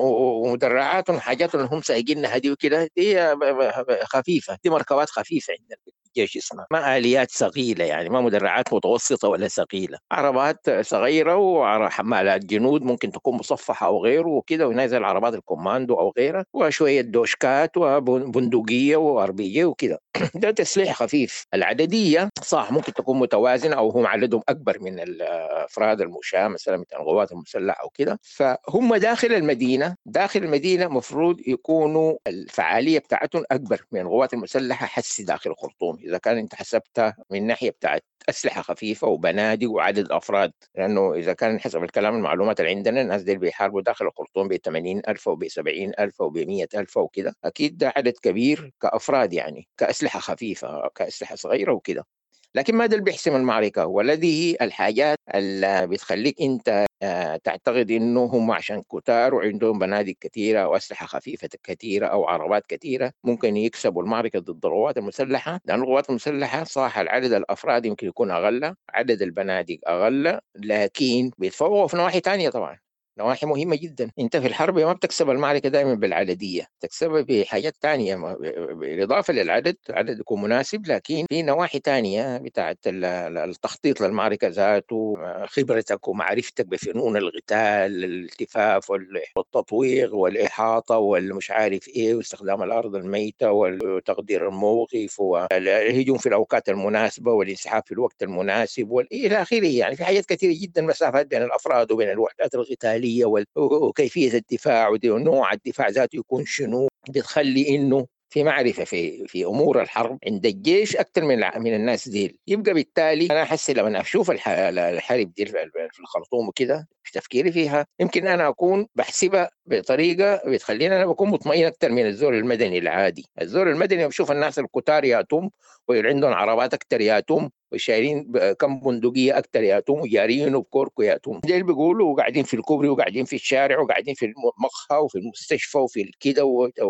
S11: ومدرعاتهم حاجاتهم هم سايقينها دي وكده، دي خفيفة، دي مركبات خفيفة عندنا الجيش اسمها، ما آليات ثقيلة، يعني ما مدرعات متوسطة ولا ثقيلة، عربات صغيرة وحمالات جنود ممكن تكون مصفحة أو غيره وكده، ونازل عربات الكوماندو أو غيرها، وشوية دوشكات وبندقية وأربيجية وكده. ده تسليح خفيف. العددية صح ممكن تكون متوازنة أو هم عددهم أكبر من الأفراد المشاة مثلا مثل القوات المسلحة أو كده، فهم داخل المدينة داخل المدينة مفروض يكونوا الفعالية بتاعتهم أكبر من القوات المسلحة حسي داخل الخرطوم، إذا كان أنت حسبتها من ناحية بتاعت أسلحة خفيفة وبنادق وعدد أفراد، لأنه إذا كان حسب الكلام المعلومات اللي عندنا الناس دي بيحاربوا داخل الخرطوم ب ثمانين ألف وب سبعين ألف وب مئة ألف وكده، أكيد ده عدد كبير كأفراد، يعني كأسلحة خفيفة كأسلحة صغيرة وكده. لكن ما ده اللي بيحسم المعركة، والذي هي الحاجات اللي بتخليك أنت تعتقد إنه هم عشان كتار وعندهم بنادق كثيرة وأسلحة خفيفة كثيرة أو عربات كثيرة ممكن يكسبوا المعركة ضد القوات المسلحة، لأن القوات المسلحة صح العدد الأفراد يمكن يكون أقل، عدد البنادق أقل، لكن بيتفوقوا في نواحي تانية طبعا، نواحي مهمة جدا. انت في الحرب ما بتكسب المعركة دائما بالعددية، تكسبها بحاجات تانية بالإضافة للعدد، العدد يكون مناسب، لكن في نواحي تانية بتاعت التخطيط للمعركة ذاته، خبرتك ومعرفتك بفنون القتال، الالتفاف والتطويق والإحاطة والمش عارف ايه، واستخدام الأرض الميتة وتقدير الموقف والهجوم في الأوقات المناسبة والانسحاب في الوقت المناسب والإلى آخره. يعني في حاجات كثيرة جدا، مسافات بين الأفراد وبين الوحدات القتالية وكيفية الدفاع ونوع الدفاع ذاته يكون شنو، بتخلي إنه في معرفة في في أمور الحرب عند الجيش أكثر من من الناس دي. يبقى بالتالي أنا أحس لما أشوف الحرب دي في الخرطوم وكده في تفكيري فيها يمكن أنا أكون بحسبها بطريقة بتخليني أنا بكون مطمئن أكثر من الزور المدني العادي. الزور المدني بشوف الناس الكتار ياتهم وعندهم عربات أكثر ياتهم وشايلين كم بندقية أكثر ياتهم وجارين وبكوركو ياتهم، ديل بيقولوا وقاعدين في الكوبري وقاعدين في الشارع وقاعدين في المقهى وفي المستشفى وفي الكده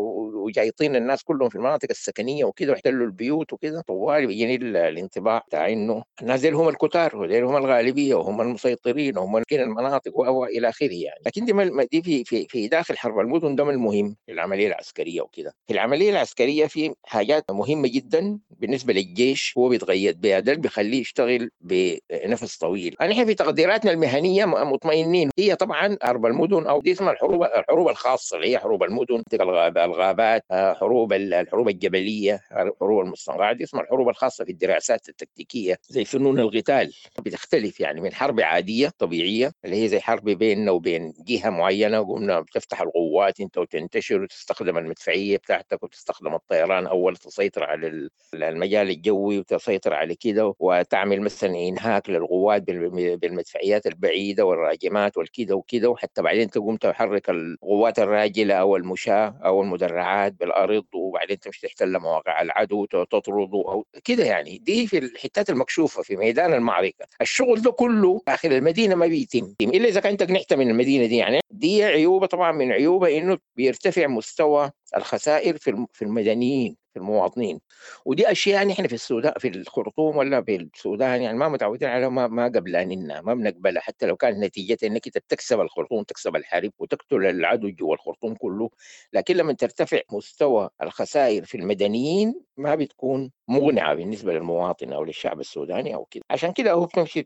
S11: وجايطين الناس كلهم في المناطق السكنية وكده واحتلوا البيوت وكده. طوالي بيجيني الانطباع بتاع إنه الناس ديل هم الكتار وديل هم الغالبية وهم المسيطرين وهم مالكين المناطق وإلى آخره. يعني لكن دي, دي في في في داخل حرب المدن ده المهم في العملية العسكرية وكده. في العملية العسكرية في حاجات مهمة جدا بالنسبة للجيش هو بيتغير بها، ده يخليه يشتغل بنفس طويل. نحن في تقديراتنا المهنيه مطمئنين. هي طبعا حرب المدن او دي اسمها الحروب الحروب الخاصه اللي هي حروب المدن، الغابات، حروب الحروب الجبليه، حروب المستنقعه، دي اسمها الحروب الخاصه في الدراسات التكتيكيه. زي فنون القتال بتختلف يعني من حرب عاديه طبيعيه اللي هي زي حرب بيننا وبين جهه معينه، قمنا بتفتح القوات انت وتنتشر وتستخدم المدفعيه بتاعتك وتستخدم الطيران اول تسيطر على المجال الجوي وتسيطر على كده، وتعمل مثلا انهاك للقوات بالمدفعيات البعيده والراجمات والكده وكده، وحتى بعدين تقوم تحرك القوات الراجله او المشاة او المدرعات بالارض وبعدين تمشي تحتل مواقع العدو تطرده او كده. يعني دي في الحتات المكشوفه في ميدان المعركه. الشغل ده كله داخل المدينه ما بيتم الا اذا كنت نحت من المدينه دي. يعني دي عيوبه طبعا، من عيوبه انه بيرتفع مستوى الخسائر في في المدنيين في المواطنين، ودي اشياء نحن في السودان في الخرطوم ولا في السودان يعني ما متعودين عليها، ما ما قبلاننا ما بنقبلها، حتى لو كانت نتيجتها انك انت تكسب الخرطوم تكسب الحرب وتقتل العدو جوا الخرطوم كله، لكن لما ترتفع مستوى الخسائر في المدنيين ما بتكون مقنعه بالنسبه للمواطن او للشعب السوداني او كده. عشان كده هو بتمشي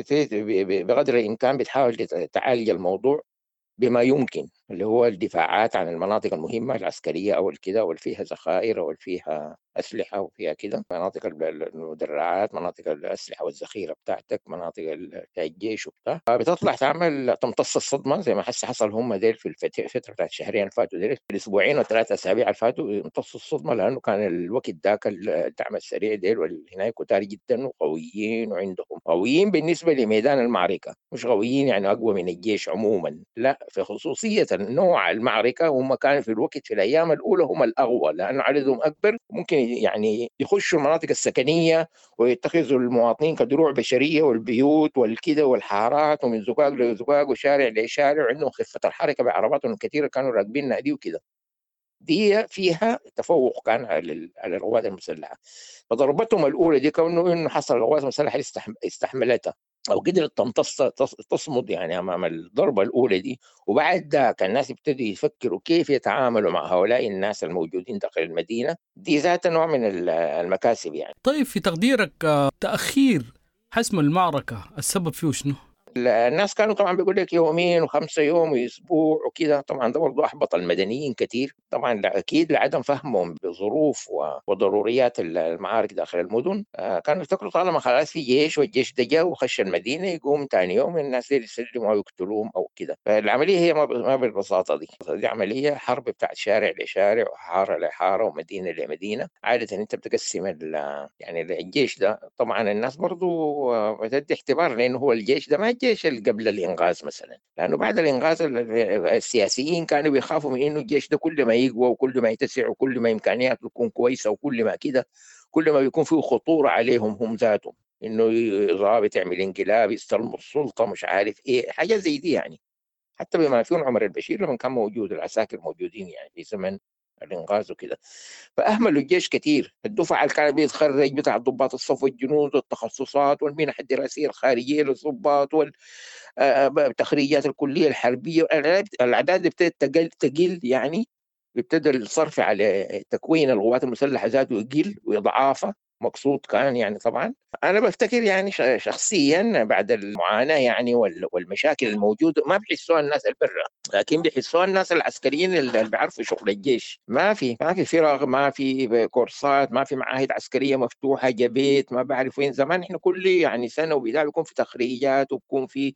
S11: بقدر الامكان بتحاول تعالج الموضوع بما يمكن، اللي هو الدفاعات عن المناطق المهمة العسكرية أو الكده أو اللي فيها ذخائر أو اللي فيها أسلحة وفيها كده، مناطق المدرعات، مناطق الأسلحة والذخيرة بتاعتك، مناطق الجيش وبتاع، بتطلع تعمل تمتص الصدمة زي ما حس حصل هم ديل في الفترة بتاعت الشهرين الفاتوا ديل، في الأسبوعين وثلاثة أسابيع الفاتوا يمتصوا الصدمة، لأنه كان الوقت ذاك الدعم السريع ديل والهناك كتار جدا وقويين وعندهم قويين بالنسبة لميدان المعركة، مش قويين يعني أقوى من الجيش عموما، لا، في خصوصية نوع المعركة هم كانوا في الوقت في الأيام الأولى هم الأقوى لأنه عددهم أكبر، ممكن يعني يخشوا المناطق السكنية ويتخذوا المواطنين كدروع بشرية والبيوت والكده والحارات ومن زقاق لزقاق وشارع لشارع، وعندهم خفة الحركة بعرباتهم كثيرة كانوا راكبين نادي وكده. دي فيها تفوق كان على القوات المسلحة. فضربتهم الأولى دي كونه إنه حصل القوات المسلحة استحملتها أو قدرت تمتص تصمد يعني أمام الضربة الأولى دي، وبعد ذاك الناس يبتدوا يفكروا كيف يتعاملوا مع هؤلاء الناس الموجودين داخل المدينة. دي ذات نوع من المكاسب يعني.
S10: طيب في تقديرك تأخير حسم المعركة السبب فيه شنو؟
S11: الناس كانوا طبعا بيقول لك يومين وخمسة يوم واسبوع وكده، طبعا ده برضه احبط المدنيين كثير، طبعا اكيد لعدم فهمهم بظروف وضروريات المعارك داخل المدن. كانوا يفتكروا طالما خلاص في جيش والجيش ده جاء وخش المدينه يقوم ثاني يوم الناس دي يسلموا او يقتلوهم او كده. فالعمليه هي ما بالبساطه دي، دي عمليه حرب بتاعت شارع لشارع وحاره لحاره ومدينه لمدينه. عاده انت بتقسم يعني الجيش ده، طبعا الناس برضه بتدي احتبار لانه هو الجيش ده ما الجيش اللي قبل الإنغاز مثلا، لأنه بعد الإنغاز السياسيين كانوا بيخافوا من إنه الجيش ده كل ما يقوى وكل ما يتسع وكل ما إمكانياته تكون كويسة وكل ما كده كل ما بيكون فيه خطورة عليهم هم ذاتهم، إنه ضابط يعمل انقلاب يستلموا السلطة مش عارف إيه حاجة زي دي يعني. حتى بما فيهم عمر البشير لما كان موجود العساكر موجودين يعني في زمن الانقاذ وكده، فاهملوا الجيش كثير. الدفعه اللي كان بيتخرج بتاع ضباط الصف والجنود والتخصصات والمنح الدراسيه الخارجيه للضباط والتخريجات الكليه الحربيه، الاعداد ابتدت تقل تقل يعني، ابتدى الصرف على تكوين القوات المسلحه ذاته يقل ويضعافها مقصود كان يعني. طبعا انا بفتكر يعني شخصيا بعد المعاناه يعني والمشاكل الموجوده ما بيحسوها الناس البرة، لكن بيحسوها الناس العسكريين اللي بيعرفوا شغل الجيش. ما في ما في فرق، ما في كورسات، ما في معاهد عسكريه مفتوحه جبيت ما بعرف وين. زمان احنا كل يعني سنه وبدايه بيكون في تخريجات وبكون في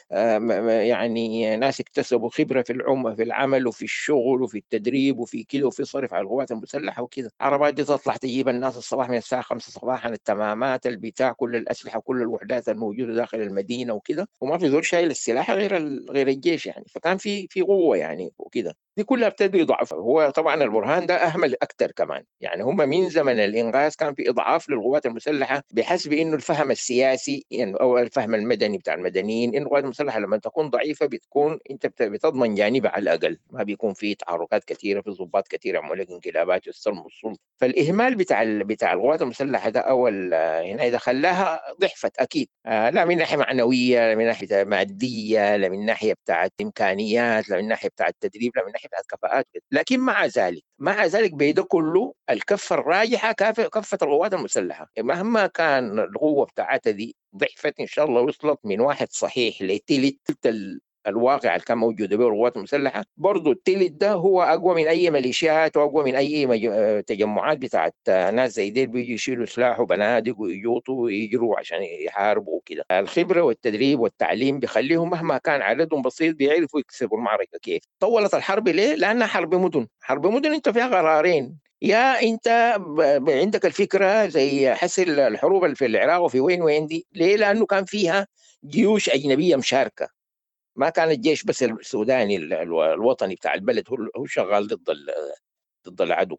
S11: يعني ناس اكتسبوا خبره في العمل في العمل وفي الشغل وفي التدريب وفي كده وفي صرف على القوات المسلحه وكده. عربات دي تطلع تجيب الناس الصباح من الساعه خمسة صباحا، التمامات البتاع كل الاسلحه كل الوحدات الموجوده داخل المدينه وكده، وما في زول شايل السلاح غير غير الجيش يعني. فكان في في قوه يعني وكده. دي كلها ابتدوا يضعفوا. هو طبعا البرهان ده اهمل اكثر كمان يعني. هم من زمن الانغاز كان في اضعاف للقوات المسلحه بحسب انه الفهم السياسي يعني او الفهم المدني بتاع المدنيين، انه القوات المسلحه لما تكون ضعيفه بتكون انت بتضمن جانبها على الاقل، ما بيكون في تحركات كثيره، في ضباط كثيره يعملوا لك انقلابات يستلموا السلطه. فالاهمال بتاع بتاع القوات المسلحه ده او هنا ده خلاها ضعفت أكيد، آه لا من ناحية معنوية، لا من ناحية مادية، لا من ناحية بتاعت إمكانيات، لا من ناحية بتاعت تدريب، لا من ناحية بتاعت كفاءات. لكن مع ذلك مع ذلك بيده كله الكفة الراجحة كفة القوات المسلحة، مهما كان القوة بتاعتها دي ضعفت إن شاء الله وصلت من واحد صحيح لتلت الواقع اللي كان موجود به القوات المسلحة، برضو التلت ده هو أقوى من أي ميليشيات وأقوى من أي تجمعات بتاعت ناس زي ديل بيجي يشيلوا سلاح وبنادق ويجوطوا ويجروا عشان يحاربوا وكده. الخبرة والتدريب والتعليم بيخليهم مهما كان عددهم بسيط بيعرفوا يكسبوا المعركة. كيف طولت الحرب ليه؟ لأنها حرب مدن. حرب مدن أنت فيها قرارين، يا أنت عندك الفكرة زي حسل الحروب اللي في العراق وفي وين وين دي، ليه؟ لأنه كان فيها جيوش أجنبية مشاركة، ما كان الجيش بس السوداني الوطني بتاع البلد هو شغال ضد ضد العدو.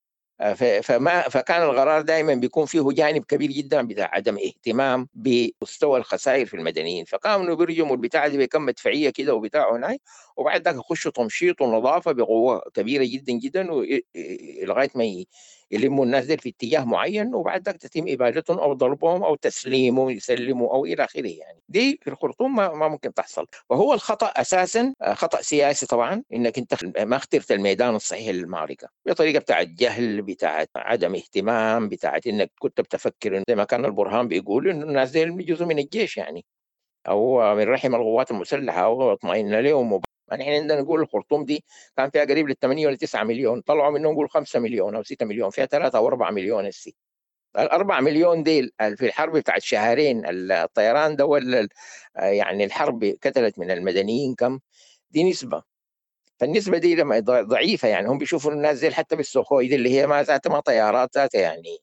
S11: فما فكان القرار دائما بيكون فيه جانب كبير جدا بتاع عدم اهتمام بمستوى الخسائر في المدنيين، فكانوا بيرجموا البتاع دي بكم مدفعيه كده وبتاع هناك، وبعد ذاك يخشوا تمشيط ونظافه بقوه كبيره جدا جدا لغايه ما يلموا الناس دي في اتجاه معين، وبعد ذاك تتم ابادتهم او ضربهم او تسليمهم يسلموا او الى اخره. يعني دي في الخرطوم ما, ما ممكن تحصل. وهو الخطا اساسا خطا سياسي طبعا، انك انت ما اخترت الميدان الصحيح للمعركه بطريقه بتاعت جهل، بتاعت عدم اهتمام، بتاعت انك كنت بتفكر زي ما كان البرهان بيقول انه الناس دي جزء من الجيش يعني، او من رحم القوات المسلحه او اطمئن لهم. نحن عندنا نقول الخرطوم دي كان فيها قريب للثمانية ولا تسعة مليون، طلعوا منهم نقول خمسة مليون او ستة مليون، فيها ثلاثة او أربعة مليون. السي الأربعة مليون دي في الحرب بتاعت شهرين الطيران ده ولا يعني الحرب قتلت من المدنيين كم؟ دي نسبة، فالنسبة دي لما ضعيفة يعني. هم بيشوفوا الناس زي حتى بالسوخوي دي اللي هي ما ذاتها ما طيارات ذاتها يعني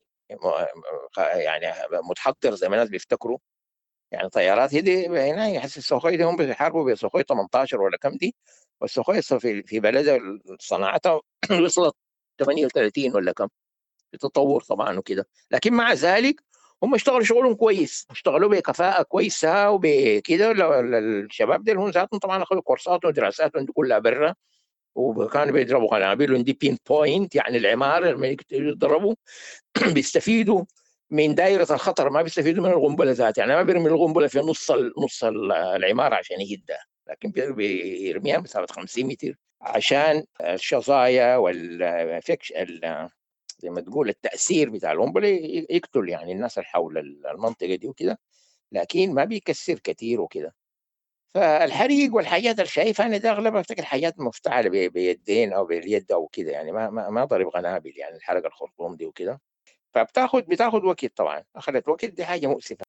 S11: يعني متحضر زي ما الناس بيفتكروا يعني طيارات. هي دي هنا يحس السوخوي دي هم بيحاربوا بسوخوي ثمانية عشر ولا كم دي، والسوخوي في في بلدها صناعتها وصلت ثمانية وثلاثين ولا كم بتطور طبعا وكده. لكن مع ذلك هم اشتغلوا شغلهم كويس، اشتغلوا بكفاءة كويسة وبكده. الشباب دي هم ذاتهم طبعا اخذوا كورساتهم ودراساتهم دي كلها برا، وكانوا بيضربوا قنابل دي بين بوينت يعني العمار لما يضربوا بيستفيدوا من دائرة الخطر، ما بيستفيدوا من القنبلة ذاتها يعني. ما بيرمي القنبلة في نص نص العمارة عشان يهدها، لكن بيرميها مسافة خمسين متر عشان الشظايا والفكش زي ما تقول التأثير بتاع القنبلة يقتل يعني الناس اللي حول المنطقة دي وكده، لكن ما بيكسر كتير وكده. فالحريق والحاجات اللي شايفها انا ده اغلبها افتكر حاجات مفتعله بيدين او باليد او كده يعني، ما ما, ما ضرب قنابل يعني الحرق الخرطوم دي وكده. فبتاخد بتاخد وقت طبعا، اخذت وقت، دي حاجه مؤسفه.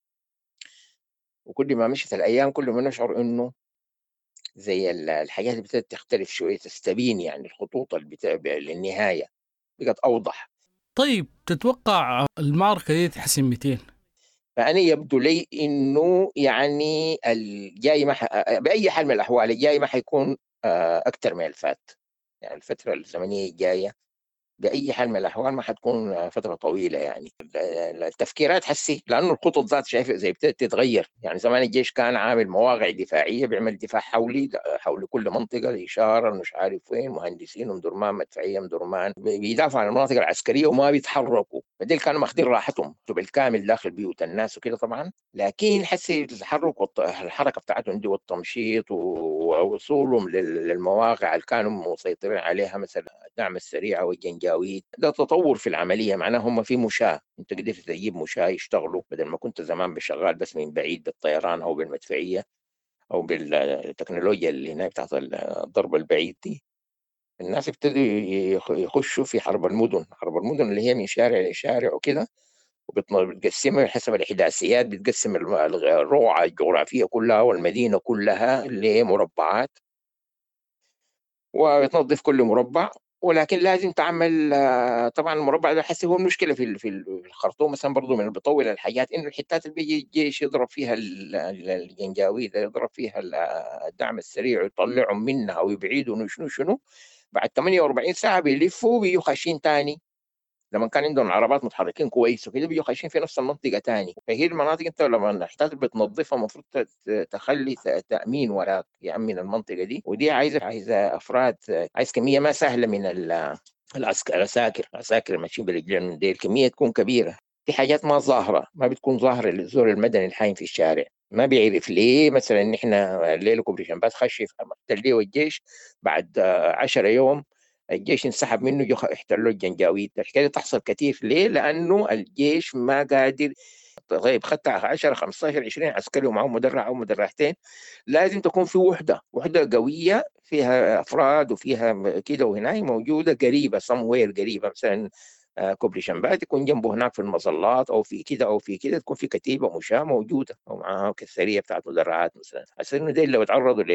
S11: وكل ما مشت الايام كل ما نشعر انه زي الحاجات اللي بتبتدي تختلف شويه، تستبين يعني الخطوط اللي للنهايه بقت اوضح.
S10: طيب تتوقع المعركه دي تحسم مئتين؟
S11: فأنا يبدو لي إنه يعني الجاي ما بأي حال من الأحوال الجاي ما حيكون أكثر من الفات يعني. الفترة الزمنية الجاية بأي حال من الأحوال ما حتكون فترة طويلة يعني. التفكيرات حسي لأنه الخطط ذات شايف زي ابتدت تتغير يعني. زمان الجيش كان عامل مواقع دفاعية، بيعمل دفاع حولي حول كل منطقة، الإشارة مش عارف وين، مهندسين ومدرمان مدفعية مدرمان بيدافعوا عن المناطق العسكرية وما بيتحركوا. فديل كانوا ماخذين راحتهم بالكامل داخل بيوت الناس وكده طبعا. لكن حسي التحرك والحركة بتاعتهم دي والتمشيط ووصولهم للمواقع اللي كانوا مسيطرين عليها مثلا الدعم السريع والجنجاويد، ده تطور في العملية. معناه هم في مشاة، انت قدرت تجيب مشاة يشتغلوا بدل ما كنت زمان بشغال بس من بعيد بالطيران او بالمدفعية او بالتكنولوجيا اللي هناك بتاعت الضرب البعيد دي. الناس ابتدوا يخشوا في حرب المدن. حرب المدن اللي هي من شارع لشارع وكده، وبتقسمها حسب الإحداثيات، بتقسم الرقعة الجغرافية كلها والمدينة كلها لمربعات، وبتنظف كل مربع. ولكن لازم تعمل طبعا المربع ده حسي هو المشكله في في الخرطوم مثلا برضه من اللي بيطول الحاجات، انه الحتات اللي بيجي الجيش يضرب فيها الجنجاويد، يضرب فيها الدعم السريع ويطلعهم منها ويبعدوا شنو شنو، بعد ثمانية وأربعين ساعه بيلفوا بيجوا خاشين ثاني. لما كان عندهم عربات متحركين كويس وكده بيجوا خاشين في نفس المنطقه ثاني. فهي المناطق انت لما الحتات بتنظفها المفروض تخلي تامين وراك يامن المنطقه دي، ودي عايزه عايزه افراد، عايز كميه ما سهله من العساكر العساكر ماشيين برجلين، دي الكميه تكون كبيره. في حاجات ما ظاهرة، ما بتكون ظاهرة للزور المدني الحايم في الشارع، ما بيعرف ليه. مثلا نحن الليلة كوبري شنبات خش في محتل والجيش بعد عشرة يوم الجيش انسحب منه، جو احتلوا الجنجاويد. الحكاية تحصل كثير ليه؟ لأنه الجيش ما قادر. طيب خدت عشرة خمستاشر عشرين عسكري ومعهم مدرع أو مدرعتين، لازم تكون في وحدة وحدة قوية فيها أفراد وفيها كده، وهناي موجودة قريبة somewhere قريبة، مثلا كوبري شنبات يكون جنبه هناك في المظلات او في كده او في كده، تكون في كتيبه مشاة موجوده او معها كثريه بتاعت مدرعات مثلا. عشان انه دي لو تعرضوا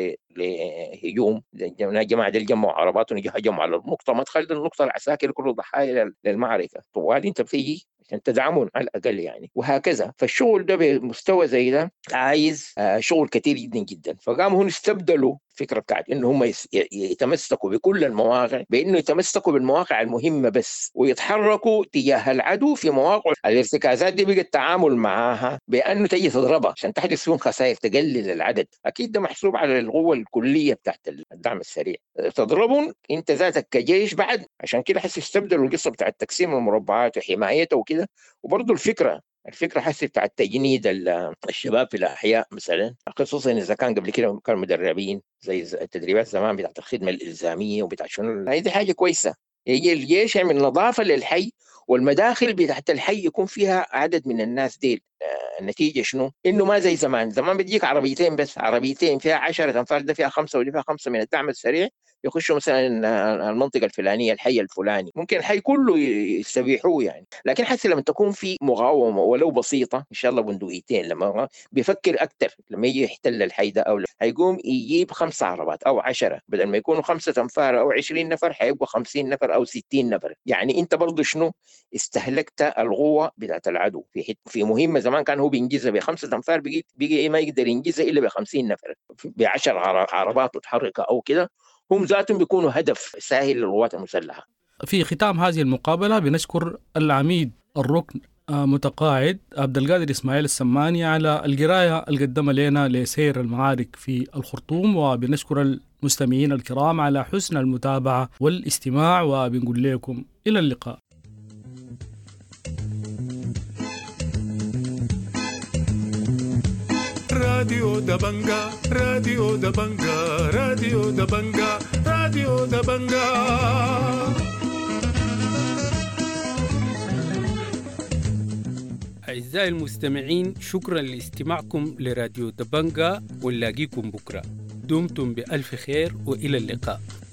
S11: لهجوم جماعه دي جمعوا عرباتهم يجي هجموا على النقطه، ما تخلي النقطه العساكر كله ضحايا للمعركه، طوال انت بتيجي عشان تدعمهم على الاقل يعني، وهكذا. فالشغل ده بمستوى زي ده عايز شغل كثير جدا جدا. فقاموا هون استبدلوا الفكره بتاعت انه هم يتمسكوا بكل المواقع بانه يتمسكوا بالمواقع المهمه بس، ويتحركوا تجاه العدو في مواقع الارتكازات دي. بقى التعامل معها بانه تجي تضربها عشان تحدث فيهم خسائر، تقلل العدد. اكيد ده محسوب على القوه الكليه بتاعت الدعم السريع. تضربهم انت ذاتك كجيش بعد، عشان كده حس يستبدلوا القصه بتاعت تقسيم المربعات وحمايتها وكده. وبرضه الفكره الفكره حسي بتاع التجنيد الشباب في الاحياء مثلا، خصوصا اذا كان قبل كده كانوا مدربين، زي التدريبات زمان بتاعت الخدمه الالزاميه وبتاع شنو، هذه حاجه كويسه. يجي الجيش يعمل نظافه للحي، والمداخل بتاعت الحي يكون فيها عدد من الناس ديل. النتيجه شنو؟ انه ما زي زمان. زمان بتجيك عربيتين بس، عربيتين فيها عشرة انفار، ده فيها خمسه ودي فيها خمسه من الدعم السريع، يخشوا مثلا المنطقه الفلانيه، الحي الفلاني، ممكن الحي كله يستبيحوه يعني. لكن حتى لما تكون في مقاومه ولو بسيطه، ان شاء الله بندقيتين، لما بيفكر اكثر لما يجي يحتل الحي ده، او هيقوم يجيب خمسه عربات او عشرة، بدل ما يكونوا خمسه انفار او عشرين نفر هيبقوا خمسين نفر او ستين نفر. يعني انت برضه شنو استهلكت القوه بتاعت العدو في في مهمه زمان كان هو بينجزها بخمسه انفار، بيجي بيجي ما يقدر ينجزها الا ب خمسين نفر، بعشر عربات متحركه او كده، هم ذاتهم بيكونوا هدف ساهل للقوات المسلحه.
S10: في ختام هذه المقابله بنشكر العميد الركن متقاعد عبد القادر اسماعيل السماني على القرايه اللي قدمها لنا لسير المعارك في الخرطوم، وبنشكر المستمعين الكرام على حسن المتابعه والاستماع، وبنقول لكم الى اللقاء.
S1: راديو دبنجا راديو دبنجا راديو دبنجا راديو دبنجا.
S12: أعزائي المستمعين، شكرا لاستماعكم لراديو دبنجا، ونلاقيكم بكرة. دمتم بألف خير وإلى اللقاء.